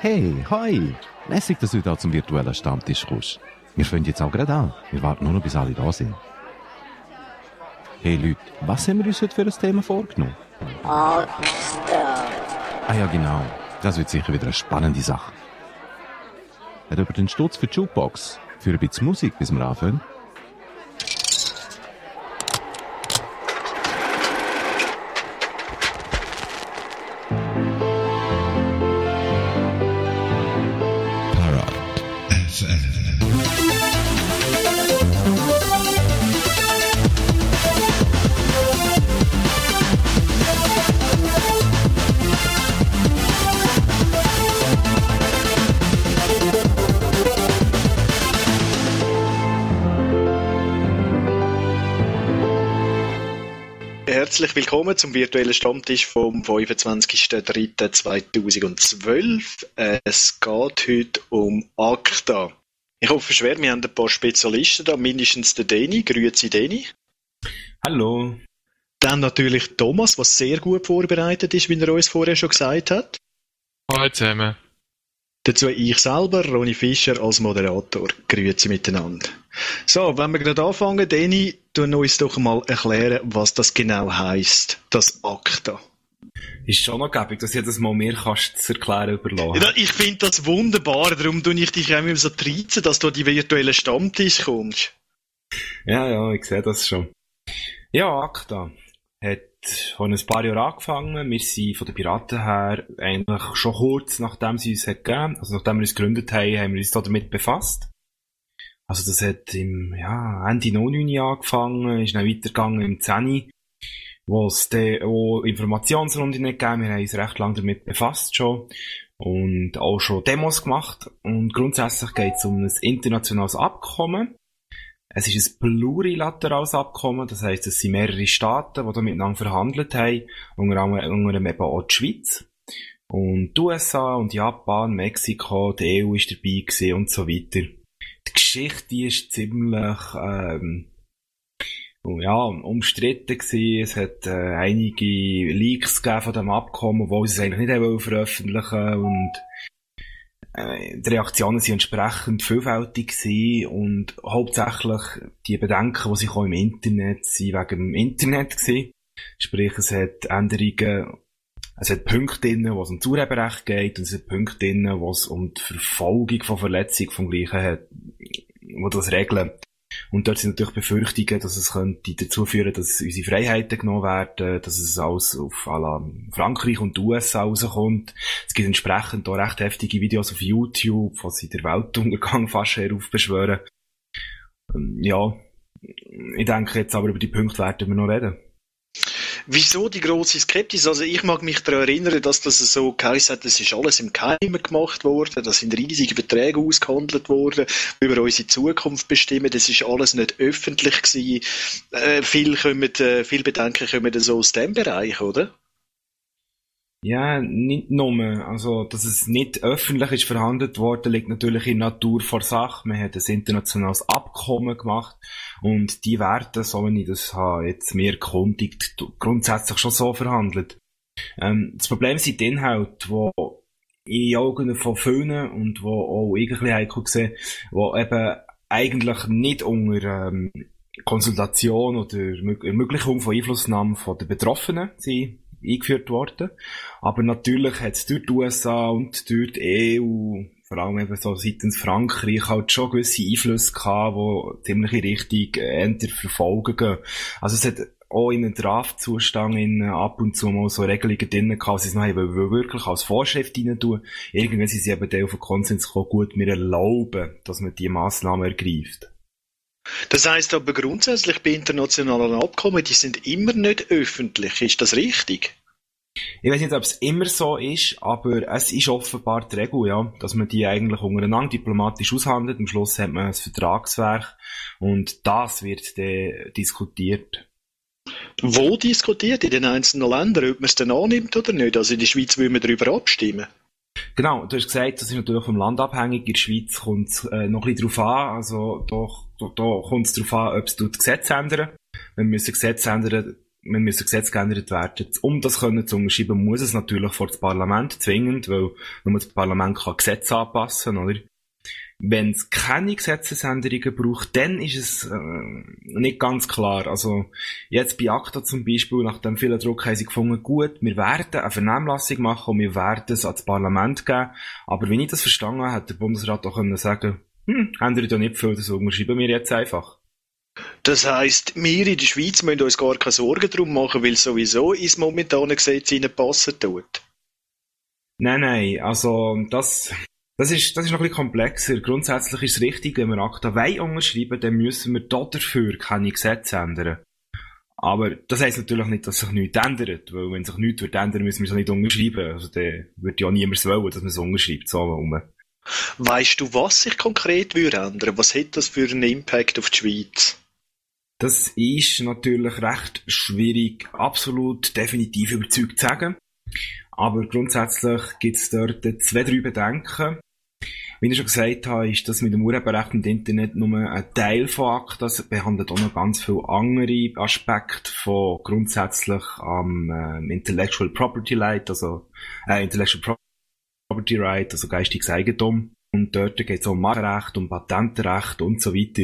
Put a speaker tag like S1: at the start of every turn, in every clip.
S1: Hey, hi! Lässig, dass du da zum virtuellen Stammtisch kommst. Wir fangen jetzt auch gerade an. Wir warten nur noch, bis alle da sind. Hey Leute, was haben wir uns heute für ein Thema vorgenommen?
S2: Orchester.
S1: Ah ja, genau. Das wird sicher wieder eine spannende Sache. Hat jemand den Stutz für die Jukebox? Für ein bisschen Musik, bis wir anfangen?
S3: Herzlich willkommen zum virtuellen Stammtisch vom 25.03.2012. Es geht heute um ACTA. Ich hoffe schwer, wir haben ein paar Spezialisten da, mindestens der Deni. Grüezi Deni.
S4: Hallo.
S3: Dann natürlich Thomas, was sehr gut vorbereitet ist, wie er uns vorher schon gesagt hat.
S5: Hallo zusammen.
S3: Dazu ich selber, Ronny Fischer als Moderator. Grüezi miteinander. So, wenn wir gerade anfangen, Deni, tu uns doch mal erklären, was das genau heisst, das ACTA.
S4: Ist schon noch gäbig, dass ich das mal mehr kannst zu erklären überlassen.
S3: Ja, ich finde das wunderbar, darum tue ich dich auch immer so treizen, dass du an die virtuellen Stammtisch kommst.
S4: Ja, ich sehe das schon. Ja, ACTA hat vor ein paar Jahren angefangen. Wir sind von den Piraten her eigentlich schon kurz nachdem sie uns hat gegeben, also nachdem wir uns gegründet haben, haben wir uns da damit befasst. Also das hat Ende 09 angefangen, ist dann weitergegangen im 10, wo es dann auch Informationsrunden nicht gegeben. Wir haben uns recht lange damit befasst schon und auch schon Demos gemacht. Und grundsätzlich geht es um ein internationales Abkommen. Es ist ein plurilaterales Abkommen, das heisst, es sind mehrere Staaten, die da miteinander verhandelt haben, unter anderem eben auch die Schweiz. Und die USA und Japan, Mexiko, die EU ist dabei gewesen und so weiter. Die Geschichte, die ist ziemlich, umstritten gewesen. Es hat einige Leaks gegeben von dem Abkommen, obwohl sie es eigentlich nicht veröffentlichen und die Reaktionen waren entsprechend vielfältig gewesen und hauptsächlich die Bedenken, die sich auch im Internet sind, wegen dem Internet gewesen. Sprich, es hat Änderungen, es hat Punkte drin, wo es um das Urheberrecht geht, und es hat Punkte drin, wo es um die Verfolgung von Verletzung vom Gleichen hat, wo das regeln. Und dort sind natürlich Befürchtungen, dass es könnte dazu führen, dass unsere Freiheiten genommen werden, dass es alles auf à la Frankreich und die USA rauskommt. Es gibt entsprechend auch recht heftige Videos auf YouTube, die sie den Weltuntergang fast heraufbeschwören. Ja, ich denke jetzt aber über die Punkte werden wir noch reden.
S3: Wieso die grosse Skepsis? Also ich mag mich daran erinnern, dass das so geheißen hat, das ist alles im Geheimen gemacht worden, da sind riesige Beträge ausgehandelt worden, über unsere Zukunft bestimmen, das ist alles nicht öffentlich gewesen. Viel Bedenken kommen so aus dem Bereich, oder?
S4: Ja, nicht nur. Also, dass es nicht öffentlich ist verhandelt worden, liegt natürlich in der Natur vor Sache. Man hat ein internationales Abkommen gemacht und die werden, so wie ich das habe, jetzt mir erkundigt, grundsätzlich schon so verhandelt. Das Problem sind die Inhalte, die in den Augen von vielen und wo auch ich ein bisschen heikel sehe, die eben eigentlich nicht unter Konsultation oder Ermöglichung von Einflussnahme von den Betroffenen sind eingeführt worden. Aber natürlich hat es durch die USA und durch die EU, vor allem eben so seitens Frankreich, halt schon gewisse Einflüsse gehabt, die ziemlich in Richtung verfolgen gehen. Also es hat auch in einem Draftzustand ab und zu mal so Regelungen drin gehabt, sie es noch wirklich als Vorschrift rein tun. Irgendwann sind sie eben auf den Konsens gekommen, gut, wir erlauben, dass man diese Massnahmen ergreift.
S3: Das heisst aber grundsätzlich bei internationalen Abkommen, die sind immer nicht öffentlich. Ist das richtig?
S4: Ich weiß nicht, ob es immer so ist, aber es ist offenbar die Regel, ja, dass man die eigentlich untereinander diplomatisch aushandelt. Am Schluss hat man ein Vertragswerk und das wird dann diskutiert.
S3: Wo diskutiert? In den einzelnen Ländern, ob man es dann annimmt oder nicht? Also in der Schweiz will man darüber abstimmen.
S4: Genau, du hast gesagt, das ist natürlich vom Land abhängig. In der Schweiz kommt es noch ein bisschen drauf an. Also da kommt es darauf an, ob es das Gesetz ändern. Wenn wir ein Gesetz ändern, wenn ein Gesetz geändert werden, um das können zu unterschreiben, muss es natürlich vor das Parlament zwingend, weil nur das Parlament kann Gesetze anpassen, oder? Wenn es keine Gesetzesänderungen braucht, dann ist es nicht ganz klar. Also jetzt bei ACTA zum Beispiel, nach dem vielen Druck haben sie gefunden, gut, wir werden eine Vernehmlassung machen und wir werden es ans Parlament geben. Aber wenn ich das verstanden habe, hätte der Bundesrat auch können sagen, ändert ja nicht viel, das unterschreiben wir jetzt einfach.
S3: Das heisst, wir in der Schweiz müssen uns gar keine Sorgen darum machen, weil sowieso ins momentane Gesetz hineinpassen tut.
S4: Nein, also das ist noch ein bisschen komplexer. Grundsätzlich ist es richtig, wenn wir ACTA unterschreiben, dann müssen wir dafür keine Gesetze ändern. Aber das heisst natürlich nicht, dass sich nichts ändert, weil wenn sich nichts ändern, müssen wir es auch nicht unterschreiben. Also dann würde ja niemand wollen, dass man es unterschreibt, so herum.
S3: Weisst du, was sich konkret würde ändern? Was hat das für einen Impact auf die Schweiz?
S4: Das ist natürlich recht schwierig, absolut definitiv überzeugt zu sagen. Aber grundsätzlich gibt es dort 2-3 Bedenken. Wie ich schon gesagt habe, ist das mit dem Urheberrecht und Internet nur ein Teil von ACTA. Das behandelt auch noch ganz viele andere Aspekte von grundsätzlich am Intellectual Property Right, also Intellectual Property Right, also geistiges Eigentum. Und dort geht es auch um Markenrecht, um Patenterecht und so weiter.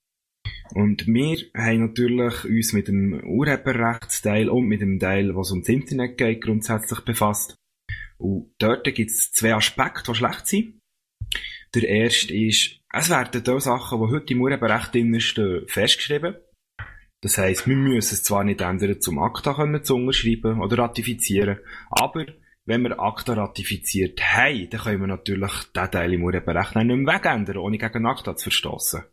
S4: Und wir haben natürlich uns mit dem Urheberrechtsteil und mit dem Teil, was ums Internet geht, grundsätzlich befasst. Und dort gibt es 2 Aspekte, die schlecht sind. Der erste ist, es werden da Sachen, die heute im Urheberrecht stehen, festgeschrieben. Das heisst, wir müssen es zwar nicht ändern, zum ACTA zu unterschreiben oder ratifizieren, aber wenn wir ACTA ratifiziert haben, dann können wir natürlich diesen Teil im Urheberrecht nicht mehr wegändern, ohne gegen ACTA zu verstossen.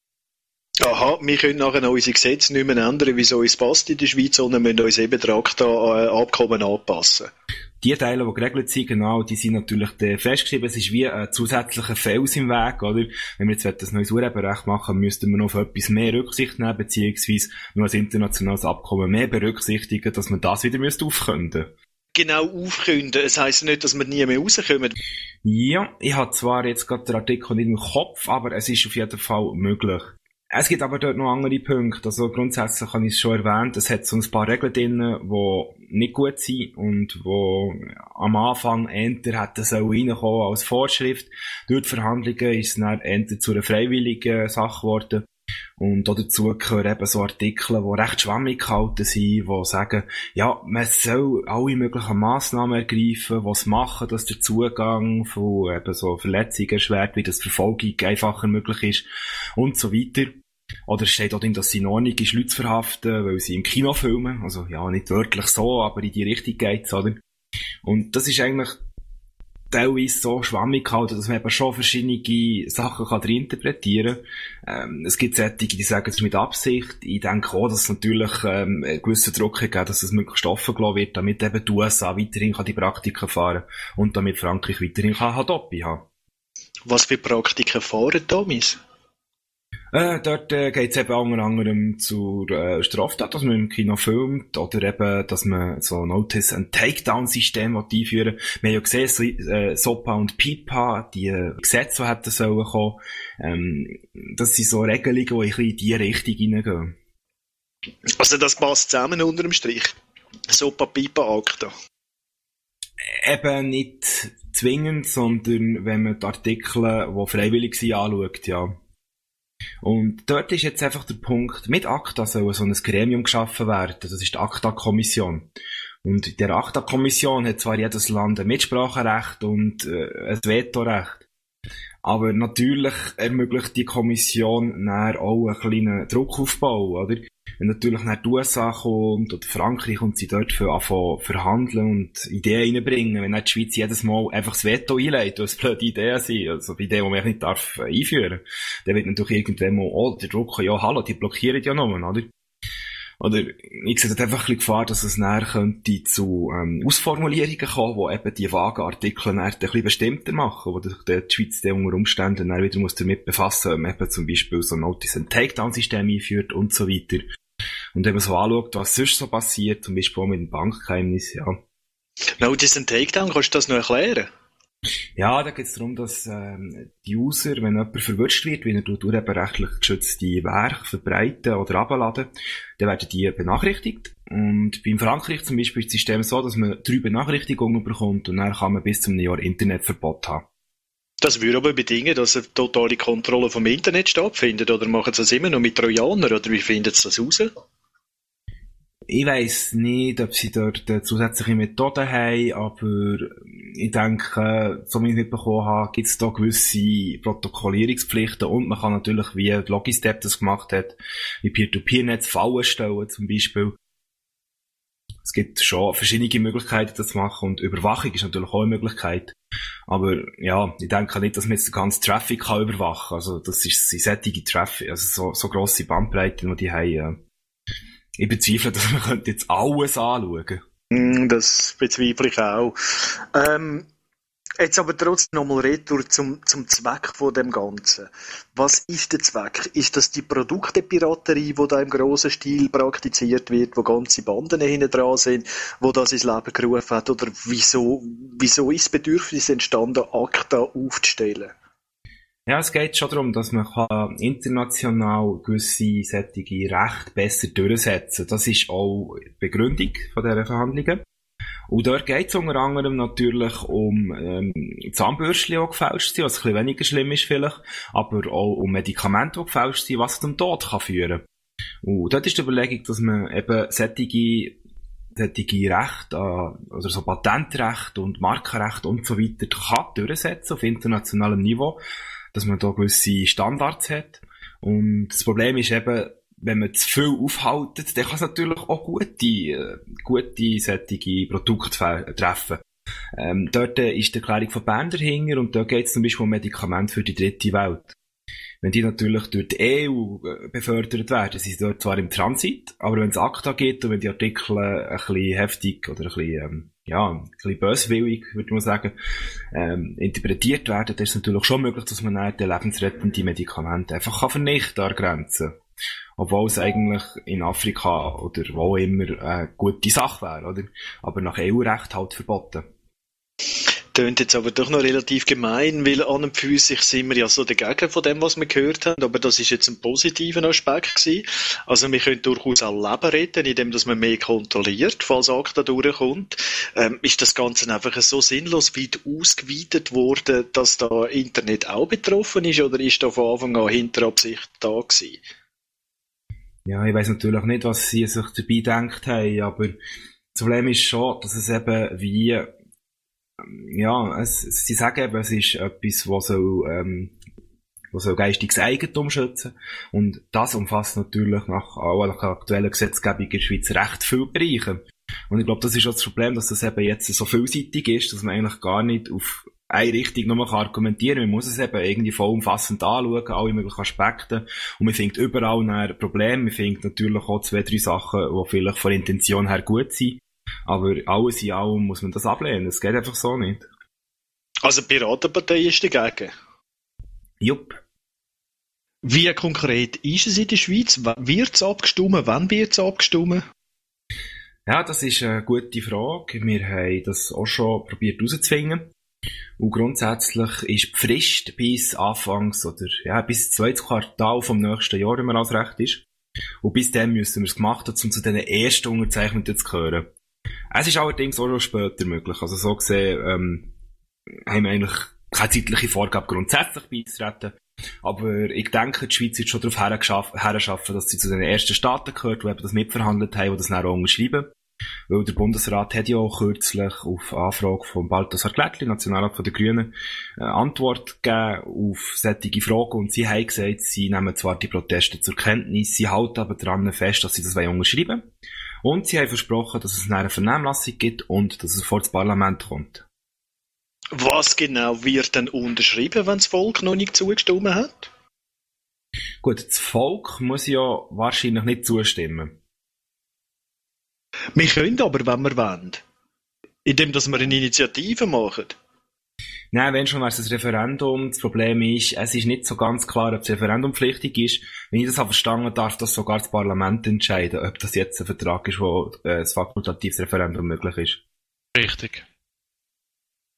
S3: Aha, wir können nachher noch unsere Gesetze nicht mehr ändern, wie es uns passt in der Schweiz, sondern müssen uns eben den ACTA-Abkommen anpassen.
S4: Die Teile, die geregelt sind, genau, die sind natürlich festgeschrieben. Es ist wie ein zusätzlicher Fels im Weg, oder? Wenn wir jetzt ein neues Urheberrecht machen, müssten wir noch auf etwas mehr Rücksicht nehmen, beziehungsweise nur ein internationales Abkommen mehr berücksichtigen, dass man das wieder aufkünden.
S3: Genau, aufkünden. Es heisst nicht, dass wir nie mehr rauskommen.
S4: Ja, ich habe zwar jetzt gerade den Artikel nicht im Kopf, aber es ist auf jeden Fall möglich. Es gibt aber dort noch andere Punkte. Also grundsätzlich habe ich es schon erwähnt, es hat so ein paar Regeln drin, die nicht gut sind und wo am Anfang eher hätten reinkommen als Vorschrift. Durch die Verhandlungen ist es dann eher zu einer freiwilligen Sache geworden. Und dazu gehören eben so Artikel, die recht schwammig gehalten sind, die sagen, ja, man soll alle möglichen Massnahmen ergreifen, die es machen, dass der Zugang von eben so Verletzungen erschwert wird, dass die Verfolgung einfacher möglich ist und so weiter. Oder es steht auch drin, dass es in Ordnung ist, Leute zu verhaften, weil sie im Kino filmen. Also, ja, nicht wörtlich so, aber in die Richtung geht's, oder? Und das ist eigentlich teilweise so schwammig gehalten, dass man eben schon verschiedene Sachen drin interpretieren kann. Es gibt solche, die sagen, es ist mit Absicht. Ich denke auch, dass es natürlich einen gewissen Druck gibt, dass es möglichst offen gelassen wird, damit eben die USA weiterhin die Praktiken fahren und damit Frankreich weiterhin Hadopi haben.
S3: Was für Praktiken fahren Thomas?
S4: Dort geht es eben unter anderem zur Straftat, dass man im Kino filmt, oder eben, dass man so ein Notice- and Takedown-System einführen will. Wir haben ja gesehen, SOPA und PIPA, die Gesetze, die hätten sollen kommen, das sind so Regelungen, die ein bisschen in die Richtung hineingehen.
S3: Also das passt zusammen unter dem Strich? SOPA, PIPA, ACTA?
S4: Eben nicht zwingend, sondern wenn man die Artikel, die freiwillig sind, anschaut, ja. Und dort ist jetzt einfach der Punkt, mit ACTA soll so ein Gremium geschaffen werden, das ist die ACTA-Kommission. Und in der ACTA-Kommission hat zwar jedes Land ein Mitspracherecht und ein Vetorecht, aber natürlich ermöglicht die Kommission dann auch einen kleinen Druckaufbau, oder? Wenn natürlich nach die USA kommt oder Frankreich und sie dort für anfangen verhandeln und Ideen reinbringen, wenn nicht die Schweiz jedes Mal einfach das Veto einlegt, was blöde Ideen sind, also Ideen, die man nicht darf einführen, dann wird natürlich irgendwann mal, oh, der Druck, ja hallo, die blockieren ja noch, oder? Oder ich sehe einfach ein bisschen Gefahr, dass es näher könnte zu Ausformulierungen kommen, die eben die vagen Artikel näher ein bisschen bestimmter machen, wo die Schweiz dann unter Umständen dann wieder muss damit befassen, wenn man eben zum Beispiel so ein Notice- and Takedown-System einführt und so weiter. Und wenn man so anschaut, was sonst so passiert, zum Beispiel auch mit dem Bankgeheimnis, ja.
S3: Notice and Takedown, kannst du das noch erklären?
S4: Ja, da geht es darum, dass die User, wenn jemand verwünscht wird, wenn er urheberrechtlich geschützte Werke verbreiten oder abladen, dann werden die benachrichtigt. Und beim Frankreich zum Beispiel ist das System so, dass man 3 Benachrichtigungen bekommt und dann kann man bis zu einem Jahr Internetverbot haben.
S3: Das würde aber bedingen, dass eine totale Kontrolle vom Internet stattfindet, oder machen sie das immer noch mit Trojanern, oder wie finden sie das raus?
S4: Ich weiss nicht, ob sie dort zusätzliche Methoden haben, aber ich denke, so wie ich mitbekommen habe, gibt es da gewisse Protokollierungspflichten und man kann natürlich, wie Logistep das gemacht hat, wie Peer-to-Peer-Netz Fallen stellen zum Beispiel. Es gibt schon verschiedene Möglichkeiten, das zu machen und Überwachung ist natürlich auch eine Möglichkeit. Aber ja, ich denke nicht, dass man jetzt den ganzen Traffic kann überwachen kann. Also das ist sättige Traffic, also so grosse Bandbreiten, die die haben. Ja. Ich bezweifle, dass man jetzt alles anschauen könnte.
S3: Das bezweifle ich auch. Jetzt aber trotzdem nochmal retour zum Zweck von dem Ganzen. Was ist der Zweck? Ist das die Produktepiraterie, die da im grossen Stil praktiziert wird, wo ganze Banden hinten dran sind, wo das ins Leben gerufen hat? Oder wieso ist das Bedürfnis entstanden, ACTA aufzustellen?
S4: Ja, es geht schon darum, dass man international gewisse solche Rechte besser durchsetzen kann. Das ist auch die Begründung von dieser Verhandlungen. Und dort geht es unter anderem natürlich um Zahnbürstchen, die gefälscht sind, was ein bisschen weniger schlimm ist vielleicht, aber auch um Medikamente, die gefälscht sind, was zum Tod kann führen. Und dort ist die Überlegung, dass man eben solche Rechte, also so Patentrechte und Markenrechte und so weiter kann durchsetzen auf internationalem Niveau, dass man da gewisse Standards hat. Und das Problem ist eben, wenn man zu viel aufhaltet, dann kann es natürlich auch gute solche Produkte treffen. Dort ist die Erklärung von Bern dahinter und dort geht es zum Beispiel um Medikamente für die dritte Welt. Wenn die natürlich durch die EU befördert werden, sind sie dort zwar im Transit, aber wenn es ACTA geht und wenn die Artikel ein bisschen heftig oder ein bisschen böswillig, würde man sagen, interpretiert werden, dann ist es natürlich schon möglich, dass man dann die lebensrettenden Medikamente einfach vernichten an der Grenze. Obwohl es eigentlich in Afrika oder wo immer eine gute Sache wäre, oder? Aber nach EU-Recht halt verboten.
S3: Tönt jetzt aber doch noch relativ gemein, weil an und für sich sind wir ja so dagegen von dem, was wir gehört haben, aber das ist jetzt ein positiver Aspekt gewesen. Also wir können durchaus auch Leben retten, indem dass man mehr kontrolliert, falls ACTA durchkommt. Ist das Ganze einfach so sinnlos weit ausgeweitet worden, dass da Internet auch betroffen ist, oder ist da von Anfang an Hinterabsicht da gewesen?
S4: Ja, ich weiss natürlich nicht, was sie sich dabei gedacht haben, aber das Problem ist schon, dass es eben wie sie sagen eben, es ist etwas, was soll geistiges Eigentum schützen. Und das umfasst natürlich nach aktueller Gesetzgebung in der Schweiz recht viele Bereiche. Und ich glaube, das ist auch das Problem, dass das eben jetzt so vielseitig ist, dass man eigentlich gar nicht auf eine Richtung nur argumentieren kann. Man muss es eben irgendwie vollumfassend anschauen, alle möglichen Aspekte. Und man findet überall ein Problem. Man findet natürlich auch 2, 3 Sachen, die vielleicht von der Intention her gut sind. Aber alles in allem muss man das ablehnen. Das geht einfach so nicht.
S3: Also die Piratenpartei ist dagegen?
S4: Jupp.
S3: Wie konkret ist es in der Schweiz? Wird es abgestimmt? Wann wird es abgestimmt?
S4: Ja, das ist eine gute Frage. Wir haben das auch schon probiert herauszufinden. Und grundsätzlich ist die Frist bis bis zweites Quartal vom nächsten Jahr, wenn man alles recht ist. Und bis dann müssen wir es gemacht haben, um zu den ersten Unterzeichnungen zu gehören. Es ist allerdings auch schon später möglich. Also so gesehen, haben wir eigentlich keine zeitliche Vorgabe grundsätzlich beizutreten. Aber ich denke, die Schweiz wird schon darauf herschaffen, dass sie zu den ersten Staaten gehört, die eben das mitverhandelt haben, die das dann auch unterschreiben. Weil der Bundesrat hat ja auch kürzlich auf Anfrage von Balthasar Glättli, Nationalrat der Grünen, Antwort gegeben auf solche Fragen und sie haben gesagt, sie nehmen zwar die Proteste zur Kenntnis, sie halten aber daran fest, dass sie das unterschreiben wollen. Und sie haben versprochen, dass es eine Vernehmlassung gibt und dass es vor das Parlament kommt.
S3: Was genau wird denn unterschrieben, wenn das Volk noch nicht zugestimmt hat?
S4: Gut, das Volk muss ja wahrscheinlich nicht zustimmen.
S3: Wir können aber, wenn wir wollen. Indem, dass wir eine Initiative machen.
S4: Nein, wenn schon, wäre es ein Referendum. Das Problem ist, es ist nicht so ganz klar, ob das Referendum pflichtig ist. Wenn ich das habe verstanden, darf das sogar das Parlament entscheiden, ob das jetzt ein Vertrag ist, wo ein fakultatives Referendum möglich ist.
S5: Richtig.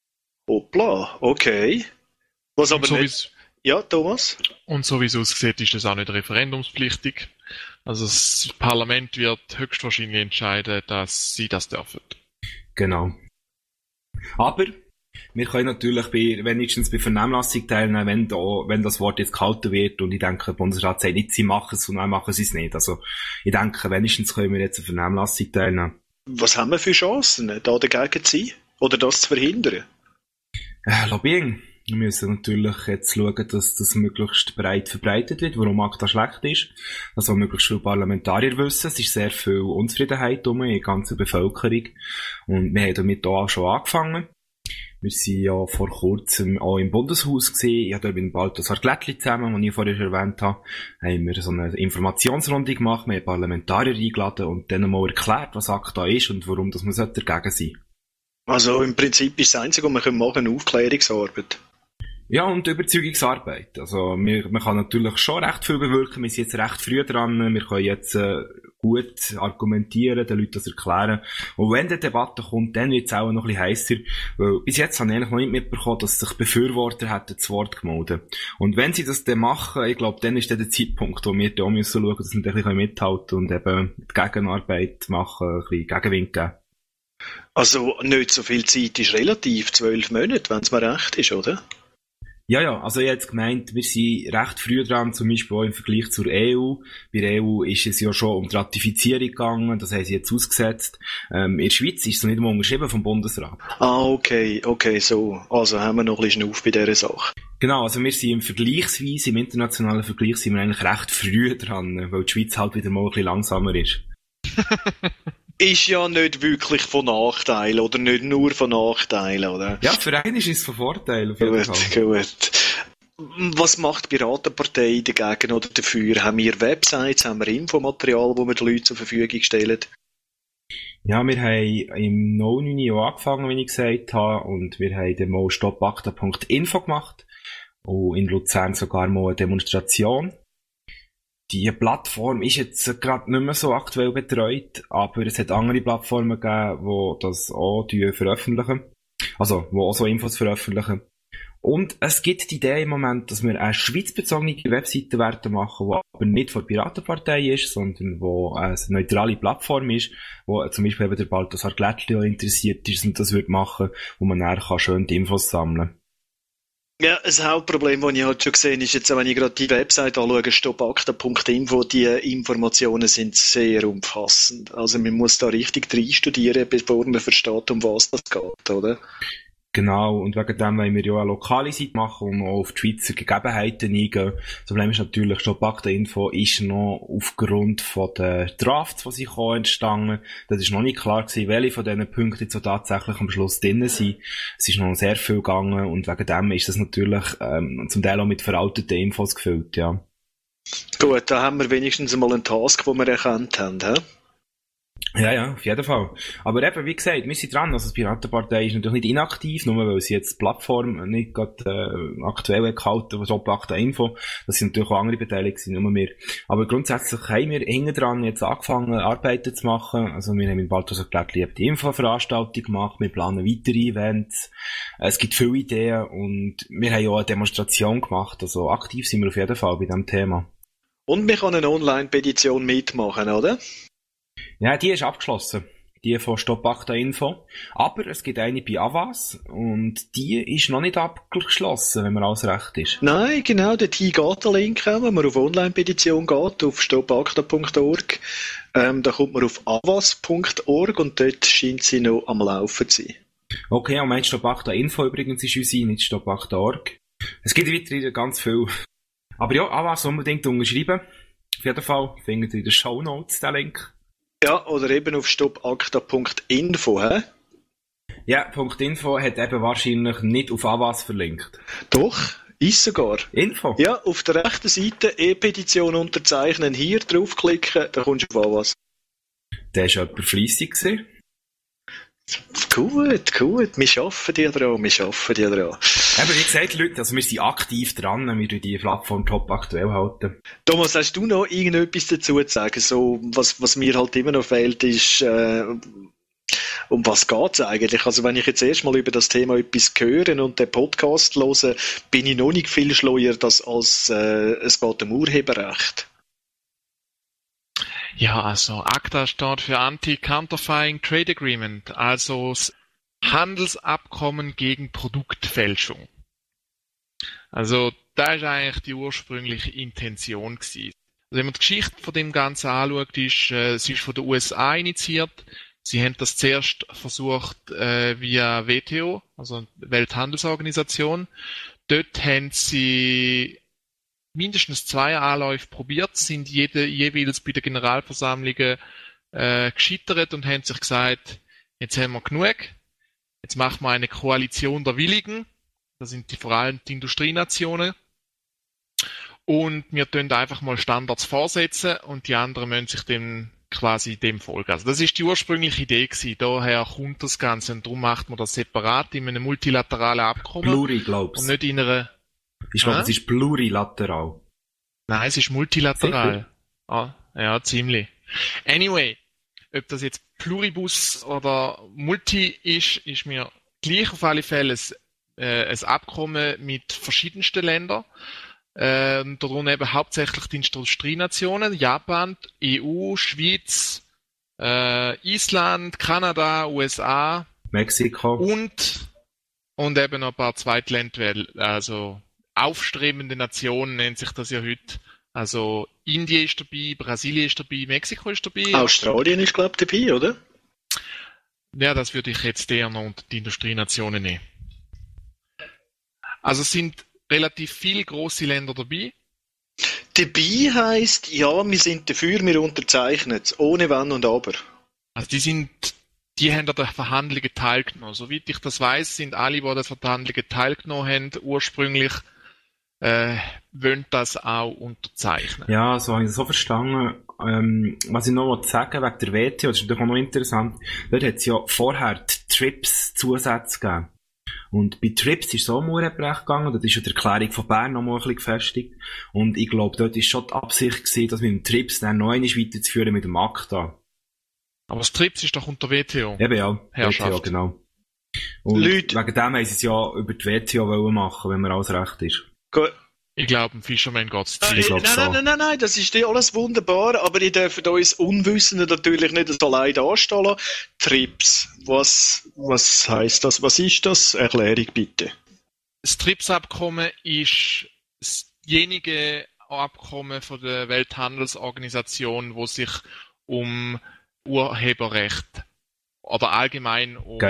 S3: Hoppla, okay. Was aber nicht... Ja, Thomas?
S5: Und so wie es aussieht, ist das auch nicht referendumspflichtig. Also das Parlament wird höchstwahrscheinlich entscheiden, dass sie das dürfen.
S4: Genau. Aber wir können natürlich wenigstens bei Vernehmlassung teilnehmen, wenn das Wort jetzt gehalten wird, und ich denke, der Bundesrat sagt nicht, sie machen es und dann machen sie es nicht. Also ich denke, wenigstens können wir jetzt eine Vernehmlassung teilnehmen.
S3: Was haben wir für Chancen, da dagegen zu sein? Oder das zu verhindern?
S4: Lobbying. Wir müssen natürlich jetzt schauen, dass das möglichst breit verbreitet wird, warum ACTA schlecht ist. Das wollen möglichst viele Parlamentarier wissen. Es ist sehr viel Unzufriedenheit in der ganzen Bevölkerung. Und wir haben damit auch schon angefangen. Wir sind ja vor kurzem auch im Bundeshaus gewesen. Ich habe da mit Balthasar Glättli zusammen, den ich vorher erwähnt habe, haben wir so eine Informationsrunde gemacht. Wir haben Parlamentarier eingeladen und denen mal erklärt, was ACTA ist und warum das man dagegen sein sollte.
S3: Also im Prinzip ist das Einzige, was wir machen können, Aufklärungsarbeit.
S4: Ja, und Überzeugungsarbeit. Also, man kann natürlich schon recht viel bewirken. Wir sind jetzt recht früh dran. Wir können jetzt gut argumentieren, den Leuten das erklären. Und wenn die Debatte kommt, dann wird es auch noch ein bisschen heisser. Weil bis jetzt habe ich eigentlich noch nicht mitbekommen, dass sich Befürworter hätten zu Wort gemeldet. Und wenn sie das dann machen, ich glaube, dann ist dann der Zeitpunkt, wo wir da schauen müssen, dass wir ein bisschen mithalten und eben die Gegenarbeit machen, ein bisschen Gegenwind geben.
S3: Also nicht so viel Zeit ist relativ, 12 Monate, wenn es mir recht ist, oder?
S4: Ja, also ich habe jetzt gemeint, wir sind recht früh dran, zum Beispiel auch im Vergleich zur EU. Bei der EU ist es ja schon um die Ratifizierung gegangen, das haben sie jetzt ausgesetzt. In der Schweiz ist es noch nicht mal unterschrieben vom Bundesrat.
S3: Ah, okay, so. Also haben wir noch ein bisschen Schnuff bei dieser Sache.
S4: Genau, also wir sind im internationalen Vergleich sind wir eigentlich recht früh dran, weil die Schweiz halt wieder mal ein bisschen langsamer ist.
S3: Ist ja nicht wirklich von Nachteil oder nicht nur von Nachteil, oder?
S4: Ja, für einen ist es von Vorteil. Auf jeden Fall.
S3: Gut. Was macht die Piratenpartei dagegen oder dafür? Haben wir Websites, haben wir Infomaterial, das wir den Leuten zur Verfügung stellen?
S4: Ja, wir haben im 09. angefangen, wie ich gesagt habe, und wir haben dann mal stoppacta.info gemacht und in Luzern sogar mal eine Demonstration. Die Plattform ist jetzt gerade nicht mehr so aktuell betreut, aber es hat andere Plattformen gegeben, die das auch veröffentlichen. Also, die auch so Infos veröffentlichen. Und es gibt die Idee im Moment, dass wir eine schweizbezogene Webseite werden machen, die aber nicht von der Piratenpartei ist, sondern wo eine neutrale Plattform ist, wo zum Beispiel eben der Balthasar Glättli interessiert ist und das wird machen, wo man nachher schön die Infos sammeln kann.
S3: Ja, das Hauptproblem, das ich halt schon gesehen habe, ist jetzt, wenn ich gerade die Website anschaue, stoppacta.info, die Informationen sind sehr umfassend. Also man muss da richtig reinstudieren, bevor man versteht, um was das geht, oder?
S4: Genau, und wegen dem wollen wir ja eine lokale Seite machen und auch auf die Schweizer Gegebenheiten eingehen. Das Problem ist natürlich, Stoppacta.info ist noch aufgrund von den Drafts, die sich entstanden. Das ist noch nicht klar gewesen, welche von diesen Punkten jetzt so tatsächlich am Schluss drin sind. Es ist noch sehr viel gegangen und wegen dem ist das natürlich zum Teil auch mit veralteten Infos gefüllt, ja.
S3: Gut, da haben wir wenigstens mal einen Task, den wir erkannt haben, hä?
S4: Ja, auf jeden Fall. Aber eben, wie gesagt, wir sind dran. Also die Piratenpartei ist natürlich nicht inaktiv, nur weil sie jetzt die Plattform nicht gerade aktuell gehalten, was Stoppacta.info. Das sind natürlich auch andere Beteiligte, nur wir. Aber grundsätzlich haben wir hinten dran jetzt angefangen, Arbeiten zu machen. Also wir haben mit Balthasar Glättli die Infoveranstaltung gemacht, wir planen weitere Events. Es gibt viele Ideen und wir haben ja auch eine Demonstration gemacht. Also aktiv sind wir auf jeden Fall bei diesem Thema.
S3: Und wir können eine Online-Petition mitmachen, oder?
S4: Ja, die ist abgeschlossen. Die von Stoppacta.info. Aber es gibt eine bei Avas und die ist noch nicht abgeschlossen, wenn man alles recht ist.
S3: Nein, genau, dort geht der Link, wenn man auf Online-Petition geht, auf stoppacta.org. Da kommt man auf avas.org und dort scheint sie noch am Laufen zu sein.
S4: Okay, und mein Stoppacta.info übrigens ist unsere, nicht Stoppacta.org. Es gibt weiterhin ganz viel. Aber ja, Avas unbedingt unterschreiben. Auf jeden Fall findet ihr in den Shownotes den Link.
S3: Ja, oder eben auf stoppacta.info, hä?
S4: Ja, .info hat eben wahrscheinlich nicht auf Avas verlinkt.
S3: Doch, ist sogar.
S4: Info?
S3: Ja, auf der rechten Seite E-Petition unterzeichnen, hier draufklicken, dann kommst du auf Avas.
S4: Der war jemand fleissig gewesen.
S3: Gut, wir arbeiten die dran.
S4: Aber wie gesagt, Leute, also wir sind aktiv dran, wir die Plattform top aktuell halten.
S3: Thomas, hast du noch irgendetwas dazu zu sagen? So, was mir halt immer noch fehlt, ist, um was geht's eigentlich? Also wenn ich jetzt erstmal über das Thema etwas höre und den Podcast höre, bin ich noch nicht viel schleuer, als es geht um Urheberrecht.
S5: Ja, also ACTA steht für Anti-Counterfeiting Trade Agreement, also das Handelsabkommen gegen Produktfälschung. Also da ist eigentlich die ursprüngliche Intention gewesen. Also wenn man die Geschichte von dem Ganzen anschaut, sie ist von den USA initiiert. Sie haben das zuerst versucht via WTO, also Welthandelsorganisation. Dort haben sie mindestens 2 Anläufe probiert, sind jeweils bei den Generalversammlungen gescheitert und haben sich gesagt, jetzt haben wir genug, jetzt machen wir eine Koalition der Willigen, das sind vor allem die Industrienationen, und wir tun einfach mal Standards vorsetzen und die anderen müssen sich dem folgen. Also das ist die ursprüngliche Idee gewesen, daher kommt das Ganze und darum macht man das separat in einem multilateralen Abkommen.
S4: Pluri, glaubst du?
S5: Und nicht in einer...
S4: Ich glaube, es ist plurilateral.
S5: Nein, es ist multilateral. Ah, ja, ziemlich. Anyway, ob das jetzt Pluribus oder Multi ist mir gleich auf alle Fälle ein Abkommen mit verschiedensten Ländern. Darunter eben hauptsächlich die Industrienationen, Japan, EU, Schweiz, Island, Kanada, USA,
S4: Mexiko
S5: und eben noch ein paar Zweitländer, also aufstrebende Nationen nennt sich das ja heute. Also Indien ist dabei, Brasilien ist dabei, Mexiko ist dabei.
S3: Australien ist, glaube ich, dabei, oder?
S5: Ja, das würde ich jetzt eher noch unter die Industrienationen nehmen. Also es sind relativ viele grosse Länder dabei.
S3: Dabei heisst, ja, wir sind dafür, wir unterzeichnen es, ohne Wenn und Aber.
S5: Also die haben an den Verhandlungen teilgenommen. Soweit ich das weiss, sind alle, die an den Verhandlungen teilgenommen haben, ursprünglich wollen das auch unterzeichnen.
S4: Ja, so habe ich das so verstanden. Was ich noch sagen wegen der WTO, das ist natürlich auch noch interessant, dort hat es ja vorher die TRIPS-Zusätze gegeben. Und bei TRIPS ist es auch um Urheberrecht gegangen, dort ist ja die Erklärung von Bern noch mal ein bisschen gefestigt. Und ich glaube, dort ist schon die Absicht gewesen, dass mit dem TRIPS dann noch einmal weiterzuführen mit dem ACTA.
S5: Aber das TRIPS ist doch unter WTO.
S4: Eben ja,
S5: Herrschaft.
S4: WTO, genau. Und
S3: Leute.
S4: Wegen dem haben sie es ja über die WTO wollen machen, wenn mir alles recht ist.
S3: Gut.
S5: Ich glaube, ein Fisherman geht's zu.
S3: Nein, das ist alles wunderbar, aber ihr dürft uns Unwissenden natürlich nicht allein dastehen lassen. TRIPS, was heisst das? Was ist das? Erklärung bitte.
S5: Das TRIPS-Abkommen ist dasjenige Abkommen von der Welthandelsorganisation, wo sich um Urheberrecht oder allgemein um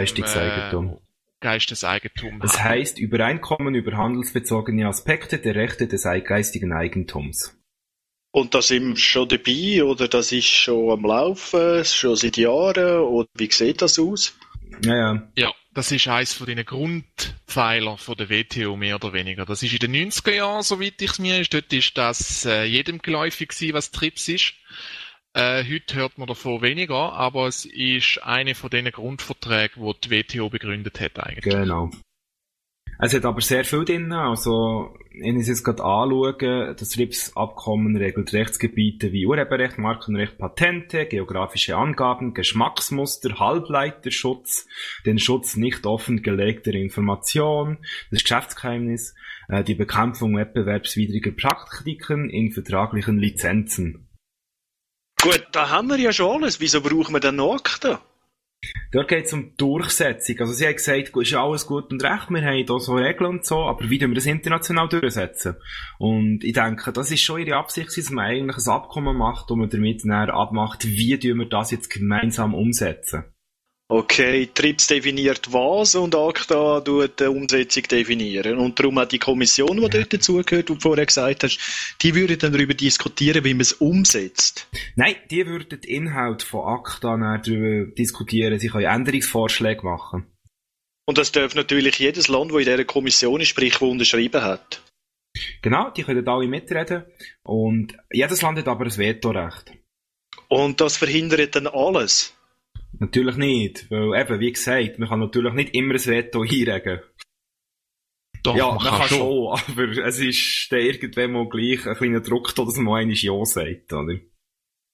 S5: Geisteseigentum.
S4: Das heißt Übereinkommen über handelsbezogene Aspekte der Rechte des geistigen Eigentums.
S3: Und da sind wir schon dabei oder das ist schon am Laufen, schon seit Jahren oder wie sieht das aus?
S4: Ja.
S5: Das ist eines von den Grundpfeiler von der WTO, mehr oder weniger. Das ist in den 90er Jahren, soweit ich es mir ist. Dort ist das jedem geläufig gewesen, was TRIPS ist. Heute hört man davon weniger, aber es ist eine von den Grundverträgen, die die WTO begründet hat eigentlich.
S4: Genau. Es hat aber sehr viel drin, also wenn ich es jetzt gerade anschaue, das TRIPS-Abkommen regelt Rechtsgebiete wie Urheberrecht, Markenrecht, Patente, geografische Angaben, Geschmacksmuster, Halbleiterschutz, den Schutz nicht offengelegter Information, das Geschäftsgeheimnis, die Bekämpfung wettbewerbswidriger Praktiken in vertraglichen Lizenzen.
S3: Gut, da haben wir ja schon alles. Wieso brauchen wir dann noch ACTA?
S4: Dort geht es um Durchsetzung. Also sie haben gesagt, ist ja alles gut und recht, wir haben hier so Regeln und so, aber wie tun wir das international durchsetzen? Und ich denke, das ist schon ihre Absicht, dass man eigentlich ein Abkommen macht und man damit näher abmacht, wie tun wir das jetzt gemeinsam umsetzen.
S3: Okay, TRIPS definiert was und ACTA tut die Umsetzung definieren. Und darum hat die Kommission, die dort dazugehört, die du vorher gesagt hast, die würde dann darüber diskutieren, wie man es umsetzt.
S4: Nein, die würden den Inhalt von ACTA darüber diskutieren. Sie können Änderungsvorschläge machen.
S3: Und das darf natürlich jedes Land, das in dieser Kommission ist, sprich, das unterschrieben hat.
S4: Genau, die können alle mitreden. Und jedes Land hat aber ein Vetorecht.
S3: Und das verhindert dann alles?
S4: Natürlich nicht, weil eben, wie gesagt, man kann natürlich nicht immer ein Veto einregen.
S5: Doch,
S4: ja,
S5: man kann schon,
S4: aber es ist dann irgendwann mal gleich ein kleiner Druck, dass man einmal Ja sagt, oder?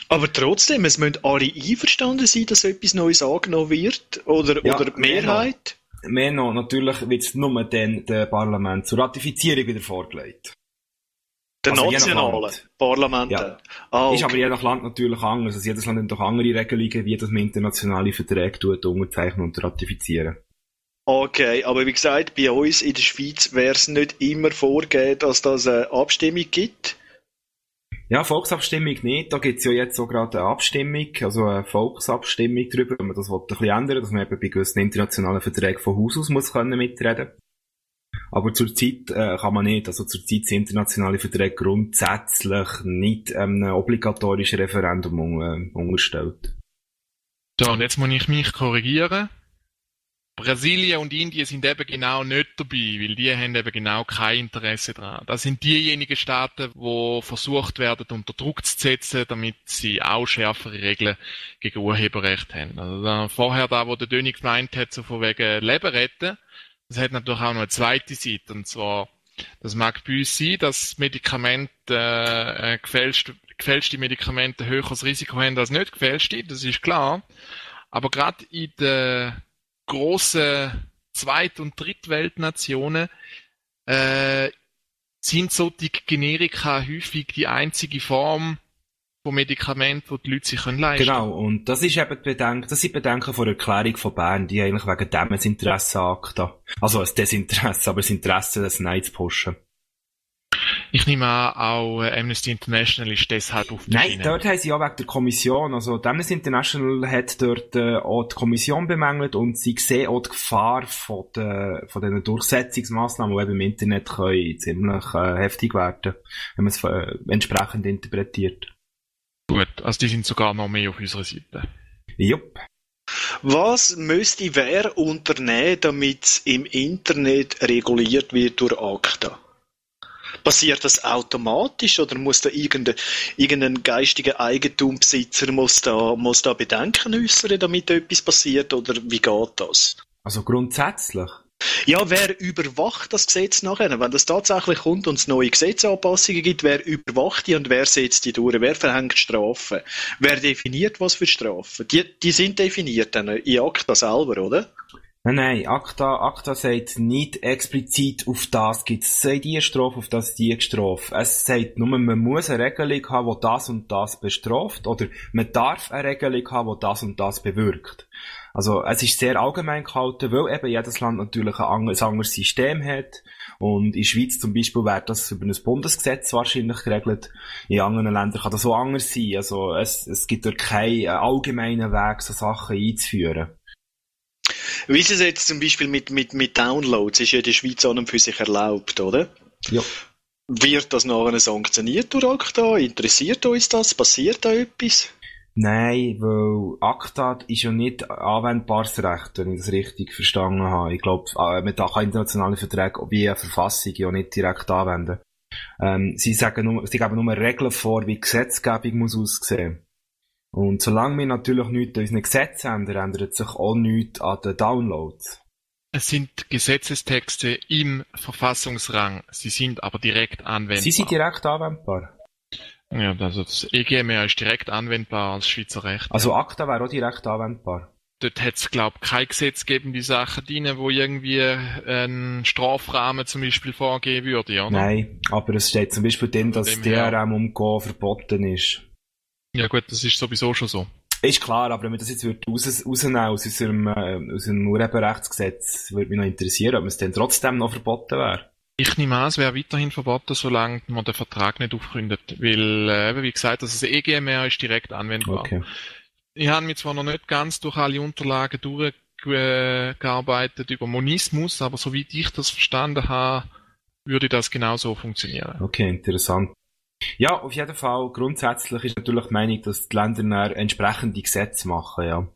S3: Aber trotzdem, es müssen alle einverstanden sein, dass etwas Neues angenommen wird? Oder die Mehrheit?
S4: Mehr noch, natürlich wird es nur dann dem Parlament zur Ratifizierung wieder vorgelegt.
S3: Der
S4: Also
S3: nationalen Parlamente?
S4: Ja.
S3: Okay.
S4: Ist aber je nach Land natürlich anders. Also jedes Land hat doch andere Regelungen, wie das man internationale Verträge unterzeichnen und ratifizieren.
S3: Okay, aber wie gesagt, bei uns in der Schweiz wäre es nicht immer vorgegeben, dass das eine Abstimmung gibt.
S4: Ja, Volksabstimmung nicht. Da gibt's ja jetzt so gerade eine Abstimmung, also eine Volksabstimmung darüber, wenn man das ein bisschen ändern, dass man eben bei gewissen internationalen Verträgen von Haus aus muss können mitreden. Aber zurzeit kann man nicht. Also zurzeit sind internationale Verträge grundsätzlich nicht einem obligatorischen Referendum unterstellt.
S5: So, und jetzt muss ich mich korrigieren. Brasilien und Indien sind eben genau nicht dabei, weil die haben eben genau kein Interesse daran. Das sind diejenigen Staaten, die versucht werden, unter Druck zu setzen, damit sie auch schärfere Regeln gegen Urheberrecht haben. Also vorher wo der Döni gemeint hat, so von wegen Leben retten, das hat natürlich auch noch eine zweite Seite. Und zwar, das mag bei uns sein, dass Medikamente, gefälschte Medikamente ein höheres Risiko haben als nicht gefälschte, das ist klar. Aber gerade in den grossen Zweit- und Drittweltnationen sind solche Generika häufig die einzige Form von Medikamenten, die die Leute sich leisten können.
S4: Genau, und das ist eben das sind Bedenken von der Erklärung von Bern, die eigentlich wegen dem ein Interesse an ACTA. Also ein Desinteresse, aber das Interesse, das Nein zu pushen.
S5: Ich nehme an, auch Amnesty International ist deshalb auf der Schiene.
S4: Nein, dort haben sie ja wegen der Kommission, also Amnesty International hat dort auch die Kommission bemängelt und sie sehen auch die Gefahr von diesen Durchsetzungsmaßnahmen, die eben im Internet können ziemlich heftig werden, wenn man es entsprechend interpretiert.
S5: Gut, also die sind sogar noch mehr auf unserer Seite.
S4: Jupp.
S3: Was müsste wer unternehmen, damit es im Internet reguliert wird durch ACTA? Passiert das automatisch oder muss da irgendein geistiger Eigentumbesitzer muss da Bedenken äußern, damit etwas passiert, oder wie geht das?
S4: Also grundsätzlich?
S3: Ja, wer überwacht das Gesetz nachher? Wenn das tatsächlich kommt und es neue Gesetzesanpassungen gibt, wer überwacht die und wer setzt die durch? Wer verhängt Strafen? Wer definiert was für Strafen? Die sind definiert dann in ACTA selber, oder?
S4: Nein, ACTA sagt nicht explizit, auf das gibt es die Strafe, auf das die Strafe. Es sagt nur, man muss eine Regelung haben, die das und das bestraft, oder man darf eine Regelung haben, die das und das bewirkt. Also es ist sehr allgemein gehalten, weil eben jedes Land natürlich ein anderes System hat. Und in der Schweiz zum Beispiel wäre das über ein Bundesgesetz wahrscheinlich geregelt. In anderen Ländern kann das so anders sein. Also es gibt dort keinen allgemeinen Weg, so Sachen einzuführen.
S3: Wie ist es jetzt zum Beispiel mit Downloads? Ist ja in der Schweiz an und für sich erlaubt, oder?
S4: Ja.
S3: Wird das nachher sanktioniert durch ACTA? Interessiert uns das? Passiert da etwas?
S4: Nein, weil ACTA ist ja nicht anwendbares Recht, wenn ich das richtig verstanden habe. Ich glaube, man kann internationale Verträge wie eine Verfassung ja nicht direkt anwenden. Sie geben nur Regeln vor, wie die Gesetzgebung muss aussehen. Und solange wir natürlich nichts an unseren Gesetzen ändern, ändert sich auch nichts an den Downloads.
S5: Es sind Gesetzestexte im Verfassungsrang, sie sind aber direkt anwendbar.
S4: Sie sind direkt anwendbar.
S5: Ja, also das EGMR ist direkt anwendbar als Schweizer Recht.
S4: Also ACTA wäre auch direkt anwendbar.
S5: Dort hat es, glaube ich, keine gesetzgebende Sache drin, wo irgendwie ein Strafrahmen zum Beispiel vorgeben würde, oder?
S4: Nein, aber es steht zum Beispiel drin, dass DRM umgehen verboten ist.
S5: Ja gut, das ist sowieso schon so.
S4: Ist klar, aber wenn man das jetzt rausnehmen aus unserem Urheberrechtsgesetz, würde mich noch interessieren, ob es dann trotzdem noch verboten wäre.
S5: Ich nehme an, es wäre weiterhin verboten, solange man den Vertrag nicht aufgründet. Weil, wie gesagt, das EGMR ist direkt anwendbar.
S4: Okay.
S5: Ich habe mich zwar noch nicht ganz durch alle Unterlagen durchgearbeitet über Monismus, aber soweit ich das verstanden habe, würde das genauso funktionieren.
S4: Okay, interessant. Ja, auf jeden Fall, grundsätzlich ist natürlich die Meinung, dass die Länder entsprechende Gesetze machen, ja.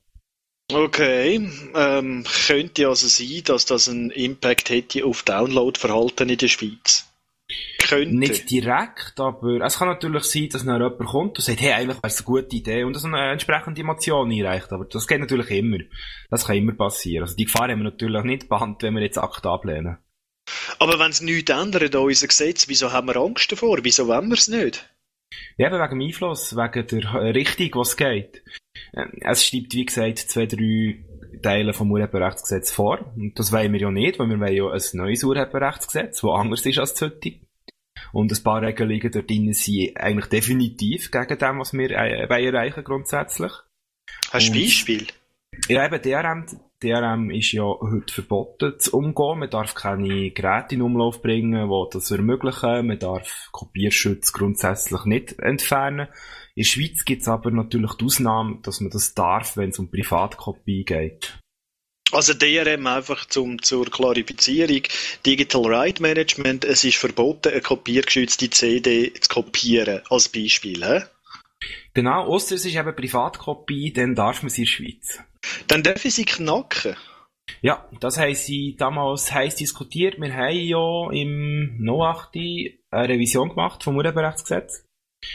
S3: Okay, könnte also sein, dass das einen Impact hätte auf Downloadverhalten in der Schweiz? Könnte.
S4: Nicht direkt, aber es kann natürlich sein, dass noch jemand kommt und sagt, hey, eigentlich wäre es eine gute Idee und dass eine entsprechende Motion einreicht, aber das geht natürlich immer. Das kann immer passieren. Also die Gefahr haben wir natürlich nicht behandelt, wenn wir jetzt ACTA ablehnen.
S3: Aber wenn es nichts ändert an unserem Gesetz, wieso haben wir Angst davor? Wieso wollen wir es nicht?
S4: Ja, eben wegen dem Einfluss, wegen der Richtung, was geht. Es schreibt, wie gesagt, 2, 3 Teile vom Urheberrechtsgesetz vor. Und das wollen wir ja nicht, weil wir wollen ja ein neues Urheberrechtsgesetz, das anders ist als das heutige. Und ein paar Regelungen dort drin sind eigentlich definitiv gegen dem, was wir erreichen grundsätzlich.
S3: Hast du ein Beispiel?
S4: Ja, eben DRM ist ja heute verboten zu umgehen. Man darf keine Geräte in Umlauf bringen, die das ermöglichen. Man darf Kopierschutz grundsätzlich nicht entfernen. In der Schweiz gibt es aber natürlich die Ausnahme, dass man das darf, wenn es um Privatkopie geht.
S3: Also DRM einfach zur Klarifizierung. Digital Right Management, es ist verboten, eine kopiergeschützte CD zu kopieren, als Beispiel, hä?
S4: Genau, ausser es ist eben Privatkopie, dann darf man sie in der Schweiz.
S3: Dann darf ich sie knacken.
S4: Ja, das haben sie damals heiß diskutiert. Wir haben ja im 08 eine Revision gemacht vom Urheberrechtsgesetz.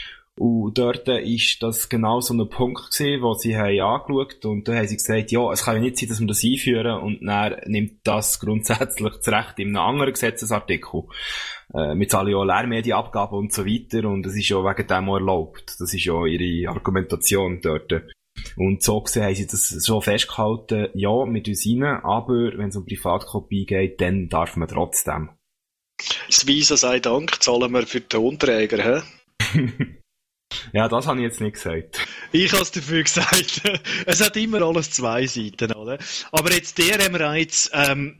S4: Und dort ist das genau so ein Punkt gewesen, wo sie haben angeschaut und da haben sie gesagt, ja, es kann ja nicht sein, dass wir das einführen und dann nimmt das grundsätzlich das Recht in einem anderen Gesetzesartikel. Wir zahlen ja Lehrmedienabgaben und so weiter und es ist ja wegen dem auch erlaubt. Das ist ja ihre Argumentation dort. Und so gesehen haben sie das schon festgehalten, ja, mit uns rein, aber wenn es um Privatkopie geht, dann darf man trotzdem.
S3: Das Visa sei Dank, zahlen wir für die Tonträger, hä?
S4: Ja, das habe ich jetzt nicht gesagt.
S3: Ich habe es dafür gesagt. Es hat immer alles 2 Seiten, oder? Aber jetzt DRM-Reiz,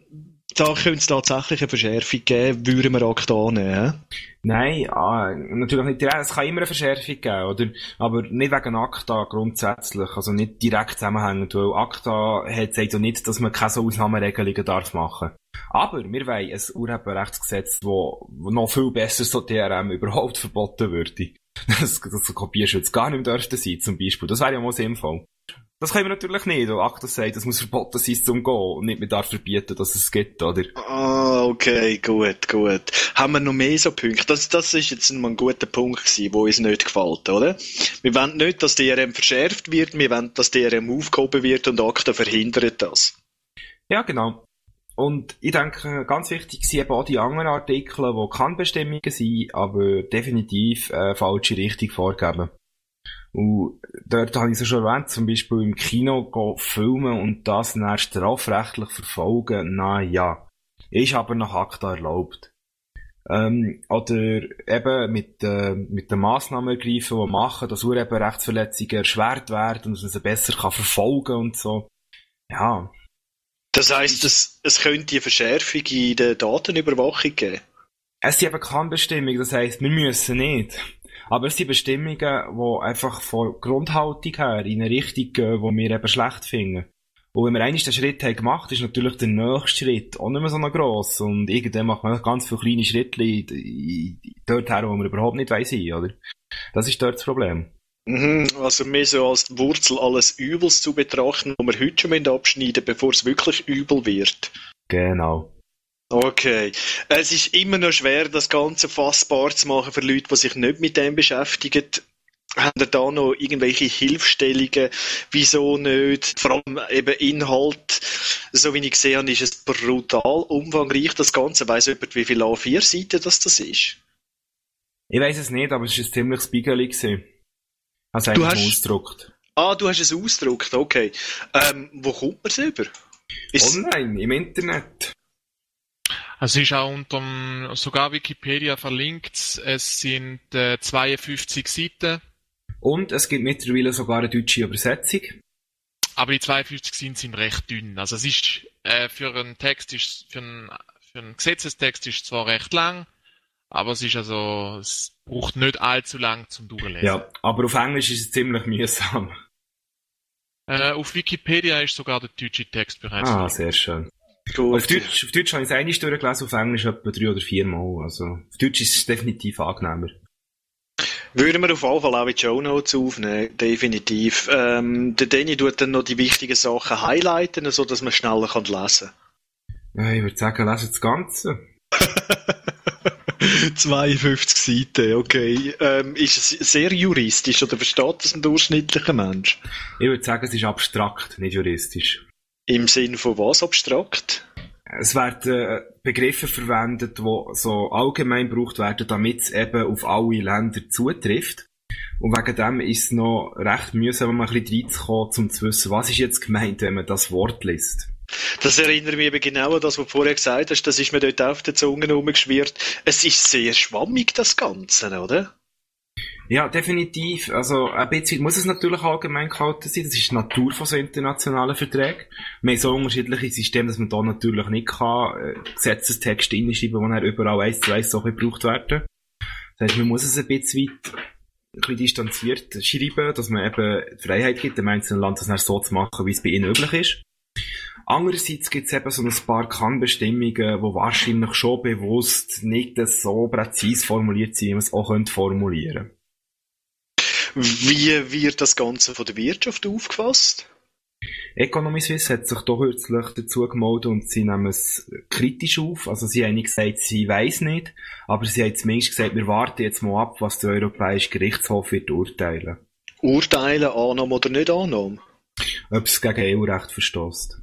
S3: da könnte es tatsächlich eine Verschärfung geben, würden wir ACTA nehmen,
S4: Nein, natürlich nicht direkt. Es kann immer eine Verschärfung geben, oder? Aber nicht wegen ACTA grundsätzlich, also nicht direkt zusammenhängend, weil ACTA sagt ja nicht, dass man keine so Ausnahmeregelungen darf machen. Aber wir wollen ein Urheberrechtsgesetz, wo noch viel besser so DRM überhaupt verboten würde. Dass Kopierschutz gar nicht mehr dürfte sein, zum Beispiel. Das wäre ja mal sinnvoll. Das können wir natürlich nicht, weil ACTA sagt, das muss verboten sein zum Gehen und nicht mehr darf verbieten, dass es gibt, oder?
S3: Ah, okay, gut. Haben wir noch mehr so Punkte? Das ist jetzt mal ein guter Punkt gewesen, der uns nicht gefällt, oder? Wir wollen nicht, dass DRM verschärft wird, wir wollen, dass DRM aufgehoben wird und ACTA verhindert das.
S4: Ja, genau. Und ich denke, ganz wichtig sind eben auch die anderen Artikel, die Kann-Bestimmungen sind, aber definitiv falsche Richtung vorgeben. Und dort habe ich es ja schon erwähnt, zum Beispiel im Kino filmen und das dann strafrechtlich verfolgen, na ja, ist aber nach ACTA erlaubt. Oder eben mit den Massnahmen ergreifen, die machen, dass Urheberrechtsverletzungen erschwert werden und dass man sie besser verfolgen kann und so. Ja.
S3: Das heisst, es könnte eine Verschärfung in der Datenüberwachung geben?
S4: Es sind eben Kann-Bestimmungen, das heisst, wir müssen nicht. Aber es sind Bestimmungen, die einfach von Grundhaltung her in eine Richtung gehen, die wir eben schlecht finden. Und wenn wir einmal den Schritt haben gemacht, ist natürlich der nächste Schritt auch nicht mehr so gross. Und irgendwann macht man ganz viele kleine Schritte dort her, wo wir überhaupt nicht sein wollen, oder? Das ist dort das Problem.
S3: Also mehr so als Wurzel alles Übels zu betrachten, wo wir heute schon abschneiden müssen, bevor es wirklich übel wird.
S4: Genau.
S3: Okay. Es ist immer noch schwer, das Ganze fassbar zu machen für Leute, die sich nicht mit dem beschäftigen. Haben ihr da noch irgendwelche Hilfestellungen? Wieso nicht? Vor allem eben Inhalt. So wie ich gesehen habe, ist es brutal umfangreich, das Ganze. Weiss jemand, wie viele A4-Seiten das ist?
S4: Ich weiss es nicht, aber es war ein ziemliches Bigeli gewesen. Also
S3: du
S4: hast ausgedruckt.
S3: Ah, du hast es ausgedruckt, okay. Wo kommt man es über?
S4: Online, im Internet.
S5: Es ist auch unter sogar Wikipedia verlinkt. Es sind 52 Seiten. Und
S4: es gibt mittlerweile sogar eine deutsche Übersetzung.
S5: Aber die 52 sind recht dünn. Also es ist für einen Gesetzestext ist zwar recht lang, aber es braucht nicht allzu lang zum Durchlesen. Ja,
S4: aber auf Englisch ist es ziemlich mühsam.
S5: Auf Wikipedia ist sogar der deutsche Text bereits.
S4: Ah, sehr schön. Gut. Auf Deutsch habe ich es einmal durchgelesen, auf Englisch etwa 3 oder 4 Mal. Also, auf Deutsch ist es definitiv angenehmer.
S3: Würden wir auf jeden Fall auch in die Shownotes aufnehmen, definitiv. Der Danny tut dann noch die wichtigen Sachen highlighten, so dass man schneller lesen kann.
S4: Ja, ich würde sagen, lesen das Ganze.
S3: 52 Seiten, okay. Ist es sehr juristisch oder versteht das ein durchschnittlicher Mensch?
S4: Ich würde sagen, es ist abstrakt, nicht juristisch.
S3: Im Sinn von was abstrakt?
S4: Es werden Begriffe verwendet, die so allgemein gebraucht werden, damit es eben auf alle Länder zutrifft. Und wegen dem ist es noch recht mühsam, mal ein bisschen reinzukommen, um zu wissen, was ist jetzt gemeint, wenn man das Wort liest.
S3: Das erinnert mich eben genau an das, was du vorher gesagt hast, das ist mir dort auf der Zunge rumgeschwirrt. Es ist sehr schwammig, das Ganze, oder?
S4: Ja, definitiv. Also, ein bisschen muss es natürlich allgemein gehalten sein. Das ist die Natur von so internationalen Verträgen. Wir haben so unterschiedliche Systeme, dass man da natürlich nicht Gesetzestexte reinschreiben, die dann überall 1:1 so gebraucht werden. Das heißt, man muss es ein bisschen distanziert schreiben, dass man eben die Freiheit gibt, dem einzelnen Land das dann so zu machen, wie es bei ihnen üblich ist. Andererseits gibt es eben so ein paar Kannbestimmungen, die wahrscheinlich schon bewusst nicht so präzise formuliert sind, wie man es auch formulieren könnte.
S3: Wie wird das Ganze von der Wirtschaft aufgefasst?
S4: Economy Suisse hat sich da kürzlich dazu gemeldet und sie nehmen es kritisch auf. Also sie haben nicht gesagt, sie weiss nicht, aber sie haben zumindest gesagt, wir warten jetzt mal ab, was der Europäische Gerichtshof wird urteilen.
S3: Urteilen, Annahme oder nicht Annahme?
S4: Ob es gegen EU-Recht verstößt.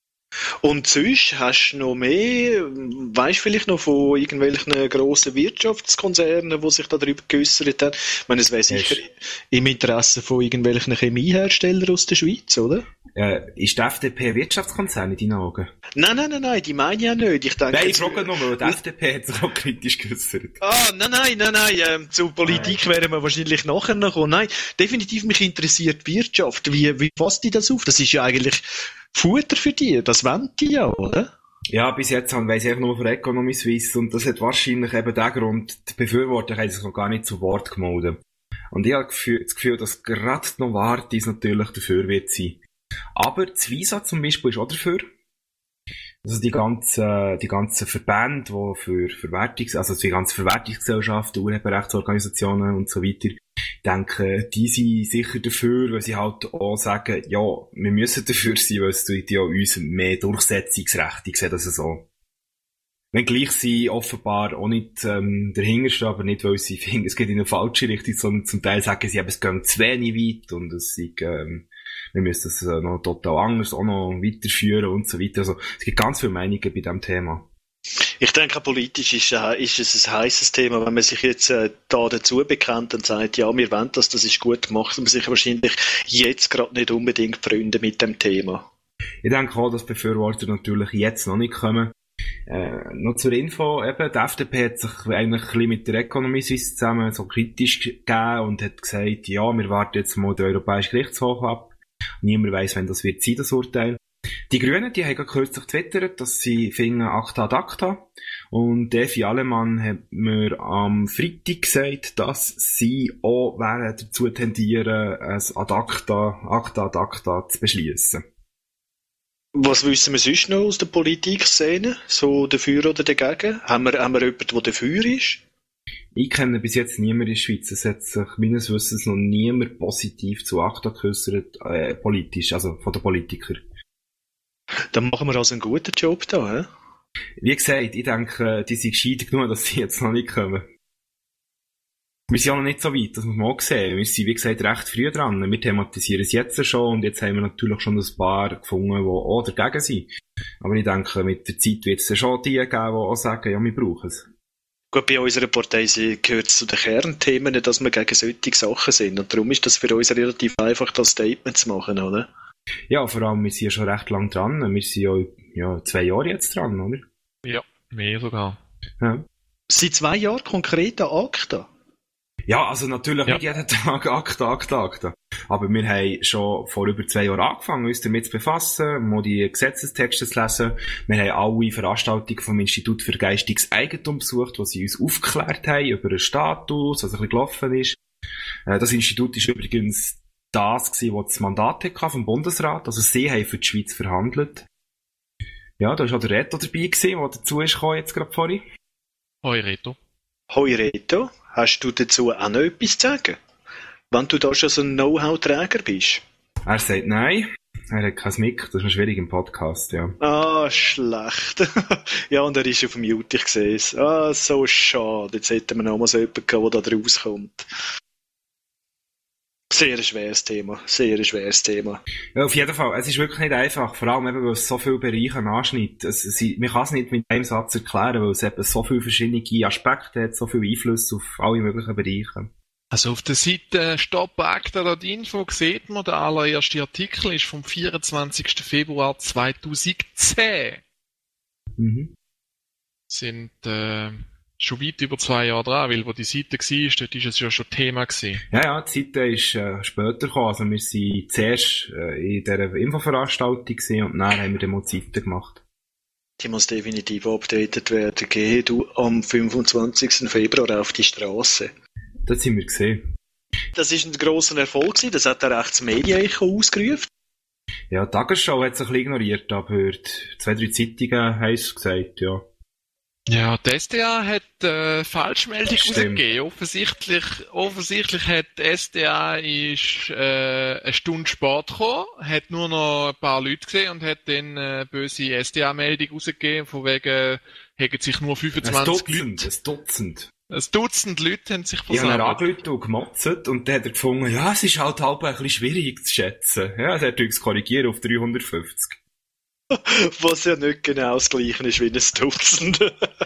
S3: Und sonst hast du noch mehr, weisst du vielleicht noch von irgendwelchen grossen Wirtschaftskonzernen, die sich darüber geäussert haben? Ich meine, es wäre sicher im Interesse von irgendwelchen Chemieherstellern aus der Schweiz, oder?
S4: Ist die FDP ein Wirtschaftskonzern in deinen Augen?
S3: Nein, die meine ich ja nicht. Ich denke,
S4: nein, ich frage nur, weil die FDP hat sich auch kritisch geäussert.
S3: Nein. Zur Politik wären wir wahrscheinlich nachher noch kommen. Nein, definitiv mich interessiert die Wirtschaft. Wie fasst die das auf? Das ist ja eigentlich Futter für die. Das wollen die ja, oder?
S4: Ja, bis jetzt weiss ich einfach nur von Economy Suisse und das hat wahrscheinlich eben den Grund, die Befürworter haben sich noch gar nicht zu Wort gemeldet. Und ich habe das Gefühl, dass gerade Novartis natürlich dafür wird sein. Aber das Visa zum Beispiel ist auch dafür. Also die ganzen Verbände, die für also die ganzen Verwertungsgesellschaften, Urheberrechtsorganisationen und so weiter, ich denke, die sind sicher dafür, weil sie halt auch sagen, ja, wir müssen dafür sein, weil es tut ja uns mehr Durchsetzungsrechte, ich sehe das so. Wenn gleich sie offenbar auch nicht dahinterstehen, aber nicht, weil sie finden, es geht in eine falsche Richtung, sondern zum Teil sagen sie, es geht zu wenig weit und es sei, wir müssen das noch total anders auch noch weiterführen und so weiter. Also es gibt ganz viele Meinungen bei diesem Thema.
S3: Ich denke, politisch ist es ein heisses Thema, wenn man sich jetzt da dazu bekennt und sagt, ja, wir wollen das ist gut gemacht, man sich wahrscheinlich jetzt gerade nicht unbedingt Freunde mit dem Thema.
S4: Ich denke auch, dass Befürworter natürlich jetzt noch nicht kommen. Noch zur Info, eben, die FDP hat sich eigentlich ein bisschen mit der Economy Suisse zusammen so kritisch gegeben und hat gesagt, ja, wir warten jetzt mal den Europäischen Gerichtshof ab. Niemand weiss, wann das wird sein, das Urteil. Die Grünen, die haben kürzlich getwittert, dass sie finden Acta ad acta. Und Evi Allemann hat mir am Freitag gesagt, dass sie auch dazu tendieren, ein Acta ad acta zu beschließen.
S3: Was wissen wir sonst noch aus der Politikszene? So dafür oder dagegen? Haben wir jemanden, der dafür ist?
S4: Ich kenne bis jetzt niemanden in der Schweiz. Es hat sich meines Wissens noch niemand positiv zu Acta geäussert, politisch, also von den Politikern.
S3: Dann machen wir also einen guten Job da, hä?
S4: Wie gesagt, ich denke, die sind gescheit genug, dass sie jetzt noch nicht kommen. Wir sind ja noch nicht so weit, das muss man auch sehen. Wir sind, wie gesagt, recht früh dran. Wir thematisieren es jetzt schon und jetzt haben wir natürlich schon ein paar gefunden, die auch dagegen sind. Aber ich denke, mit der Zeit wird es ja schon die geben, die auch sagen, ja, wir brauchen es.
S3: Gut, bei unserer Partei gehört es zu den Kernthemen, dass wir gegen solche Sachen sind. Und darum ist das für uns relativ einfach, das Statement zu machen, oder?
S4: Ja, vor allem, wir sind ja schon recht lang dran. Wir sind ja 2 Jahre jetzt dran, oder?
S5: Ja, mehr sogar.
S4: Ja.
S3: Seit 2 Jahren konkret an Acta?
S4: Ja, also natürlich nicht jeden Tag Acta. Aber wir haben schon vor über 2 Jahren angefangen, uns damit zu befassen, mal die Gesetzestexte zu lesen. Wir haben alle Veranstaltungen vom Institut für geistiges Eigentum besucht, wo sie uns aufgeklärt haben über den Status, was ein bisschen gelaufen ist. Das Institut ist übrigens das gewesen, das Mandat hatte vom Bundesrat. Also sie haben für die Schweiz verhandelt. Ja, da war auch der Reto dabei gewesen, der dazu ist gekommen, jetzt gerade vorhin.
S5: Hoi Reto.
S3: Hoi Reto, hast du dazu auch noch etwas zu sagen? Wenn du da schon so ein Know-how-Träger bist?
S4: Er sagt nein. Er hat kein Mic, das ist noch schwierig im Podcast, ja.
S3: Ah, schlecht. Ja, und er ist auf Mute, ich sehe es. Ah, so schade. Jetzt hätten wir noch mal so jemanden gehabt, der da rauskommt. Sehr ein schweres Thema, sehr ein schweres Thema.
S4: Ja, auf jeden Fall. Es ist wirklich nicht einfach. Vor allem eben, weil es so viele Bereiche anschneidet. Man kann es nicht mit einem Satz erklären, weil es eben so viele verschiedene Aspekte hat, so viele Einflüsse auf alle möglichen Bereiche.
S5: Also auf der Seite stopacta.info sieht man, der allererste Artikel ist vom 24. Februar 2010. Sind schon weit über 2 Jahre dran, weil wo die Seite war, dort ist es ja schon Thema gewesen.
S4: Ja, die Seite ist später gekommen. Also wir waren zuerst in dieser Infoveranstaltung gewesen und dann haben wir die Seite gemacht.
S3: Die muss definitiv updated werden. Geh du am 25. Februar auf die Straße.
S4: Das sind wir gesehen.
S3: Das ist ein grosser Erfolg gewesen. Das hat der Rechtsmedienecho ausgerufen.
S4: Ja, die Tagesschau hat es ein bisschen ignoriert, aber 2, 3 Zeitungen haben es gesagt, ja.
S5: Ja, die SDA hat Falschmeldung rausgegeben. Offensichtlich hat die SDA eine Stunde Sport gekommen, hat nur noch ein paar Leute gesehen und hat dann böse SDA-Meldung rausgegeben, von wegen, hätten sich nur 25 Leute. Ein Dutzend Leute haben sich versammelt.
S4: Ja, er hat Leute gemotzt und dann hat er gefunden, ja, es ist halt halb ein bisschen schwierig zu schätzen. Ja, er hat uns korrigiert auf 350.
S3: Was ja nicht genau das Gleiche ist wie ein Dutzend.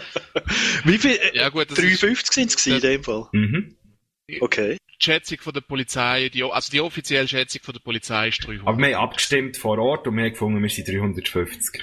S3: Wie viel?
S5: Ja, gut,
S3: 350 sind es in dem Fall?
S4: Mhm.
S3: Okay.
S5: Die Schätzung von der Polizei, die offizielle Schätzung von der Polizei ist 300.
S4: Aber wir haben abgestimmt vor Ort und wir haben gefunden, wir sind 350.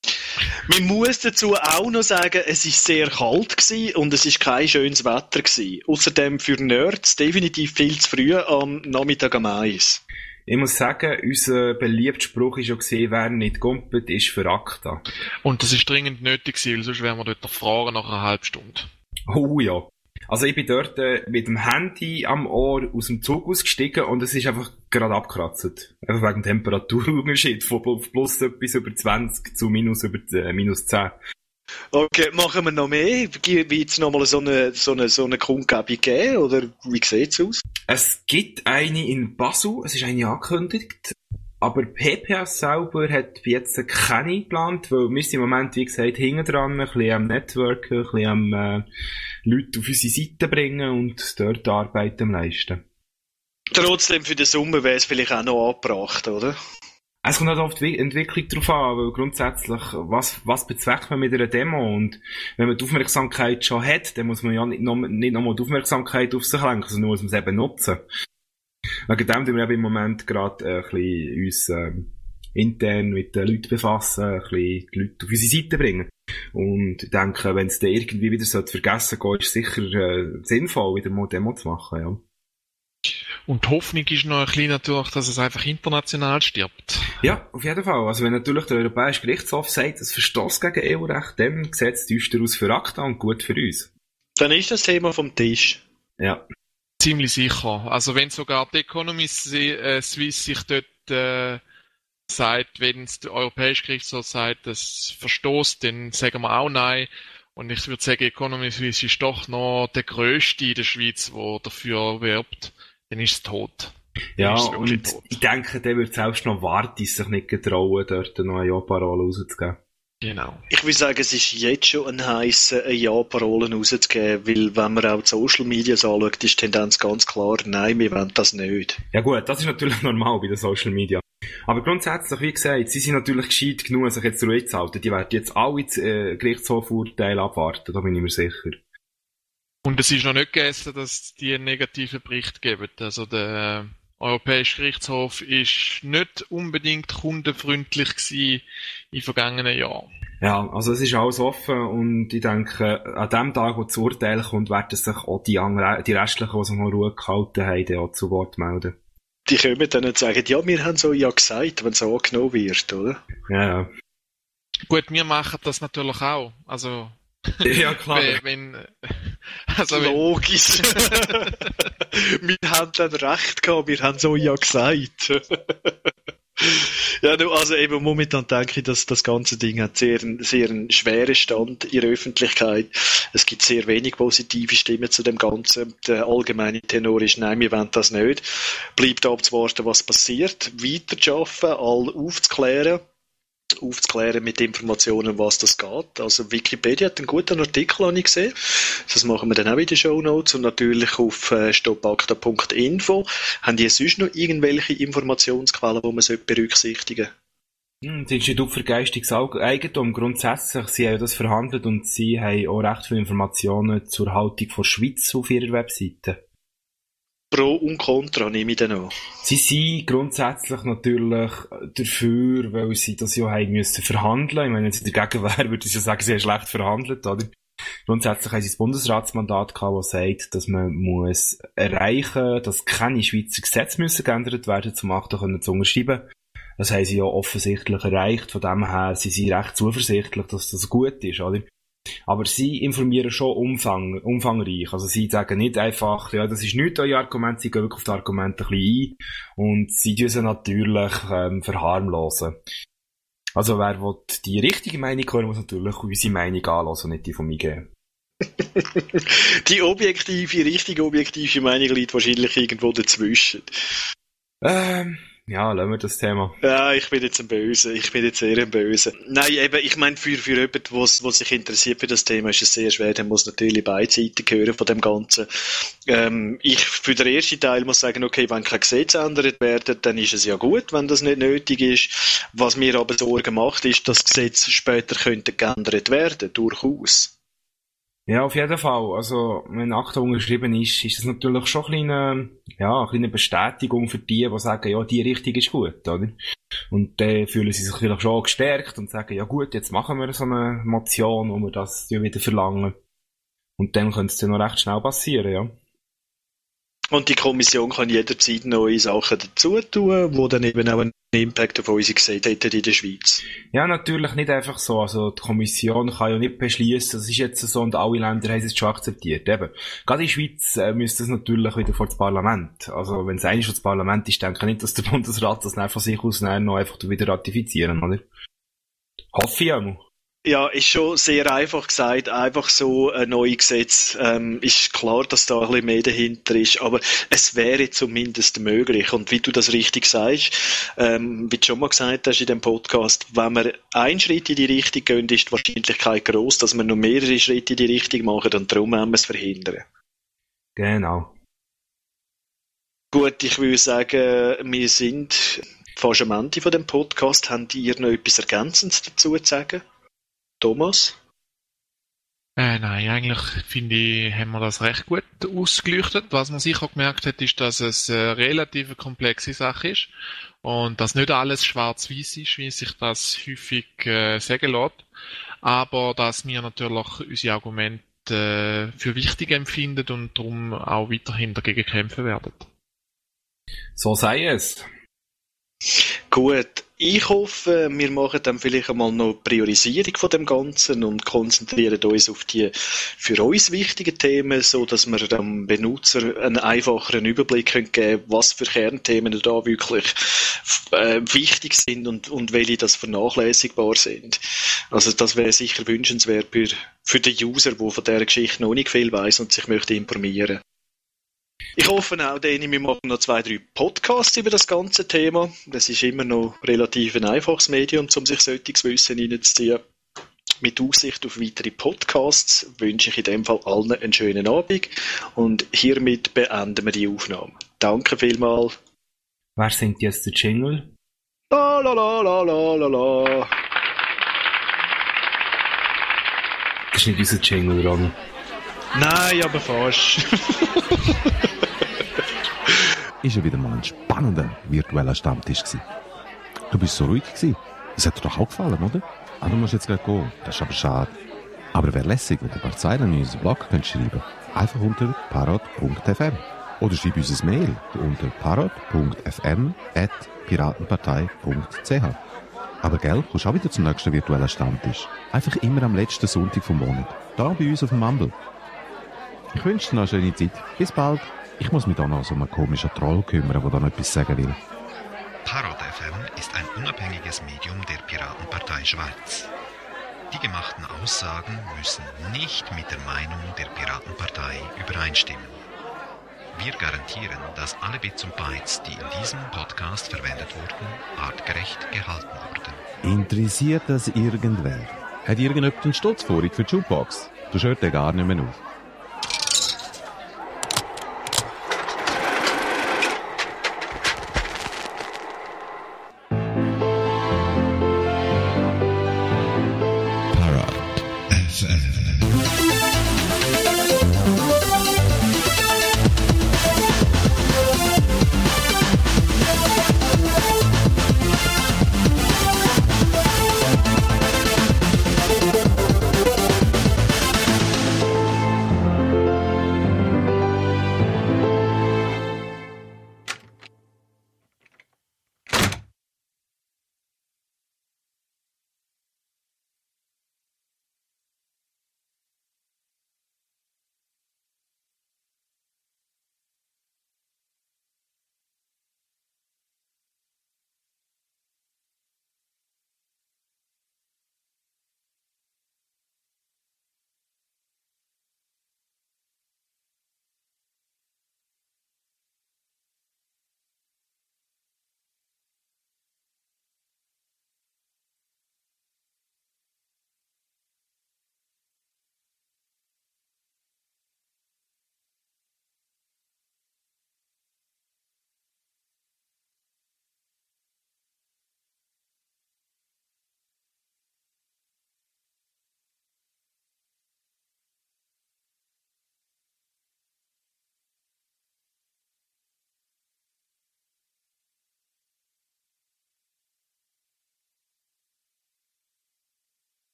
S3: Man muss dazu auch noch sagen, es ist sehr kalt gewesen und es ist kein schönes Wetter gewesen. Außerdem für Nerds definitiv viel zu früh am Nachmittag am Eis.
S4: Ich muss sagen, unser beliebter Spruch war schon gesehen, wer nicht gumpet, ist für ACTA.
S5: Und das ist dringend nötig gewesen, weil sonst wären wir dort erfroren nach einer halben Stunde.
S4: Oh ja. Also ich bin dort mit dem Handy am Ohr aus dem Zug ausgestiegen und es ist einfach gerade abgekratzt. Einfach wegen dem Temperaturunterschied von plus etwas über 20 zu minus über minus 10.
S3: Okay, machen wir noch mehr? Wird es nochmal so eine Kundgebung geben, oder wie sieht's aus?
S4: Es gibt eine in Basel, es ist eine angekündigt, aber PPS selber hat jetzt keine geplant, weil wir sind im Moment, wie gesagt, hinten dran, ein bisschen am Networken, ein bisschen am Leute auf unsere Seite bringen und dort Arbeit am leisten. Trotzdem,
S3: für den Sommer wäre es vielleicht auch noch angebracht, oder?
S4: Es kommt halt auf die Entwicklung drauf an, weil grundsätzlich, was bezweckt man mit einer Demo? Und wenn man die Aufmerksamkeit schon hat, dann muss man ja nicht nochmal die Aufmerksamkeit auf sich lenken, sondern muss man es eben nutzen. Wegen dem tun wir eben im Moment gerade ein bisschen uns intern mit den Leuten befassen, ein bisschen die Leute auf unsere Seite bringen. Und ich denke, wenn es dann irgendwie wieder vergessen geht, ist es sicher sinnvoll, wieder mal Demo zu machen, ja.
S5: Und die Hoffnung ist noch ein bisschen natürlich, dass es einfach international stirbt.
S4: Ja, auf jeden Fall. Also wenn natürlich der Europäische Gerichtshof sagt, es verstößt gegen EU-Recht, dann sieht es düster aus für ACTA und gut für uns.
S3: Dann ist das Thema vom Tisch.
S4: Ja.
S5: Ziemlich sicher. Also wenn sogar die Economy Suisse sich dort sagt, wenn es der Europäische Gerichtshof sagt, das verstößt, dann sagen wir auch nein. Und ich würde sagen, Economy Suisse ist doch noch der grösste in der Schweiz, der dafür wirbt. Dann ist es tot.
S4: Ja, und tot. Ich denke, der wird selbst noch warten, sich nicht getrauen, dort noch eine Ja-Parole rauszugeben.
S5: Genau.
S3: Ich würde sagen, es ist jetzt schon ein heißer, eine Ja-Parole rauszugeben, weil wenn man auch die Social Medias anschaut, ist die Tendenz ganz klar, nein, wir wollen das nicht.
S4: Ja gut, das ist natürlich normal bei den Social Media. Aber grundsätzlich, wie gesagt, sie sind natürlich gescheit genug, sich jetzt ruhig zu halten. Die werden jetzt alle Gerichtshofurteile abwarten, da bin ich mir sicher.
S5: Und es ist noch nicht gegessen, dass die einen negativen Bericht geben. Also der Europäische Gerichtshof ist nicht unbedingt kundenfreundlich gewesen in vergangenen Jahren.
S4: Ja, also es ist alles offen und ich denke, an dem Tag, wo das Urteil kommt, werden sich auch die restlichen, die sich noch Ruhe gehalten haben, auch zu Wort melden.
S3: Die kommen dann und sagen, ja, wir haben so ja gesagt, wenn es angenommen wird, oder?
S4: Ja.
S5: Gut, wir machen das natürlich auch. Also,
S4: ja, klar.
S3: Logisch. Wir haben dann recht gehabt, wir haben so ja gesagt. Ja, also eben momentan denke ich, dass das ganze Ding hat sehr einen schweren Stand in der Öffentlichkeit. Es gibt sehr wenig positive Stimmen zu dem Ganzen. Der allgemeine Tenor ist, nein, wir wollen das nicht. Bleibt abzuwarten, was passiert. Weiterzuarbeiten, alle aufzuklären. aufzuklären mit Informationen, was das geht. Also Wikipedia hat einen guten Artikel, habe ich gesehen. Das machen wir dann auch in den Shownotes und natürlich auf stopacta.info. Haben die sonst noch irgendwelche Informationsquellen, die man berücksichtigen sollte?
S4: Das Institut für geistiges Eigentum, grundsätzlich, sie haben das verhandelt und sie haben auch recht viele Informationen zur Haltung der Schweiz auf ihrer Webseite.
S3: Pro und Contra nehme ich dann an.
S4: Sie sind grundsätzlich natürlich dafür, weil sie das ja haben müssen verhandeln. Ich meine, wenn sie dagegen wären, würde ich ja sagen, sie haben schlecht verhandelt, oder? Grundsätzlich haben sie das Bundesratsmandat gehabt, das sagt, dass man muss erreichen, dass keine Schweizer Gesetze müssen geändert werden, um ACTA zu unterschreiben. Das haben sie ja offensichtlich erreicht. Von dem her sind sie recht zuversichtlich, dass das gut ist, oder? Aber sie informieren schon umfangreich. Also sie sagen nicht einfach, ja, das ist nicht euer Argument, sie gehen wirklich auf die Argumente ein bisschen ein und sie tun sie natürlich verharmlosen. Also wer will die richtige Meinung hören, muss natürlich unsere Meinung anhören, nicht die von mir geben.
S3: Die richtige objektive Meinung liegt wahrscheinlich irgendwo dazwischen.
S4: Ja, lassen wir das Thema.
S3: Ja, ich bin jetzt eher ein Böse. Nein, eben, ich meine, für jemanden, der sich interessiert für das Thema, ist es sehr schwer, der muss natürlich beide Seiten hören von dem Ganzen. Ich, für den ersten Teil muss sagen, okay, wenn kein Gesetz geändert werden, dann ist es ja gut, wenn das nicht nötig ist. Was mir aber Sorgen macht, ist, dass Gesetze später könnten geändert werden, durchaus.
S4: Ja, auf jeden Fall. Also, wenn ACTA unterschrieben ist, ist das natürlich schon eine kleine Bestätigung für die sagen, ja, die Richtung ist gut, oder? Und dann fühlen sie sich vielleicht schon gestärkt und sagen, ja gut, jetzt machen wir so eine Motion, wo wir das ja wieder verlangen. Und dann könnte es dann noch recht schnell passieren, ja.
S3: Und die Kommission kann jederzeit neue Sachen dazu tun, die dann eben auch einen Impact auf unsere Gesetze hätten in der Schweiz.
S4: Ja, natürlich nicht einfach so. Also die Kommission kann ja nicht beschließen, das ist jetzt so und alle Länder haben es jetzt schon akzeptiert. Eben. Gerade in der Schweiz müsste es natürlich wieder vor das Parlament. Also wenn es eigentlich schon das Parlament ist, denke ich nicht, dass der Bundesrat das dann von sich aus noch einfach wieder ratifizieren, oder? Hoffe ich auch.
S3: Ja, ist schon sehr einfach gesagt, einfach so ein neues Gesetz. Ist klar, dass da ein bisschen mehr dahinter ist, aber es wäre zumindest möglich. Und wie du das richtig sagst, wie du schon mal gesagt hast in dem Podcast, wenn wir einen Schritt in die Richtung gehen, ist die Wahrscheinlichkeit gross, dass wir noch mehrere Schritte in die Richtung machen und darum wollen wir es verhindern.
S4: Genau.
S3: Gut, ich würde sagen, wir sind fast am Ende von dem Podcast. Habt ihr noch etwas Ergänzendes dazu zu sagen? Thomas?
S5: Nein, eigentlich finde ich, haben wir das recht gut ausgeleuchtet. Was man sicher gemerkt hat, ist, dass es eine relativ komplexe Sache ist und dass nicht alles schwarz-weiß ist, wie sich das häufig sagen lässt. Aber dass wir natürlich unsere Argumente für wichtig empfinden und darum auch weiterhin dagegen kämpfen werden.
S4: So sei es.
S3: Gut, ich hoffe, wir machen dann vielleicht einmal noch Priorisierung von dem Ganzen und konzentrieren uns auf die für uns wichtigen Themen, so dass wir dem Benutzer einen einfacheren Überblick geben können, was für Kernthemen da wirklich wichtig sind und welche das vernachlässigbar sind. Also das wäre sicher wünschenswert für den User, der von dieser Geschichte noch nicht viel weiss und sich möchte informieren. Ich hoffe auch, wir machen noch 2-3 Podcasts über das ganze Thema. Das ist immer noch relativ ein einfaches Medium, um sich solches Wissen reinzuziehen. Mit Aussicht auf weitere Podcasts wünsche ich in dem Fall allen einen schönen Abend und hiermit beenden wir die Aufnahme. Danke vielmals.
S4: Wer singt jetzt der Jingle?
S3: La la la la la la la.
S4: Das ist nicht unser Jingle, Ron.
S3: Nein, aber fast.
S1: Ist ja wieder mal ein spannender virtueller Stammtisch gewesen. Du bist so ruhig gewesen. Das hat dir doch auch gefallen, oder? Ah, du musst jetzt gleich gehen. Das ist aber schade. Aber wäre lässig, wenn du ein paar Zeilen in unseren Blog schreiben könntest. Einfach unter parrot.fm. Oder schreib uns ein Mail unter parrot.fm@piratenpartei.ch. Aber gell, kommst auch wieder zum nächsten virtuellen Stammtisch. Einfach immer am letzten Sonntag vom Monat. Da bei uns auf dem Mumble. Ich wünsche dir noch eine schöne Zeit. Bis bald. Ich muss mich da noch so einen komischen Troll kümmern, der da noch etwas sagen will.
S6: Parrot FM ist ein unabhängiges Medium der Piratenpartei Schweiz. Die gemachten Aussagen müssen nicht mit der Meinung der Piratenpartei übereinstimmen. Wir garantieren, dass alle Bits und Bytes, die in diesem Podcast verwendet wurden, artgerecht gehalten wurden.
S1: Interessiert das irgendwer? Hat irgendjemand einen Stutz vor für die Jukebox? Du hört den gar nicht mehr auf.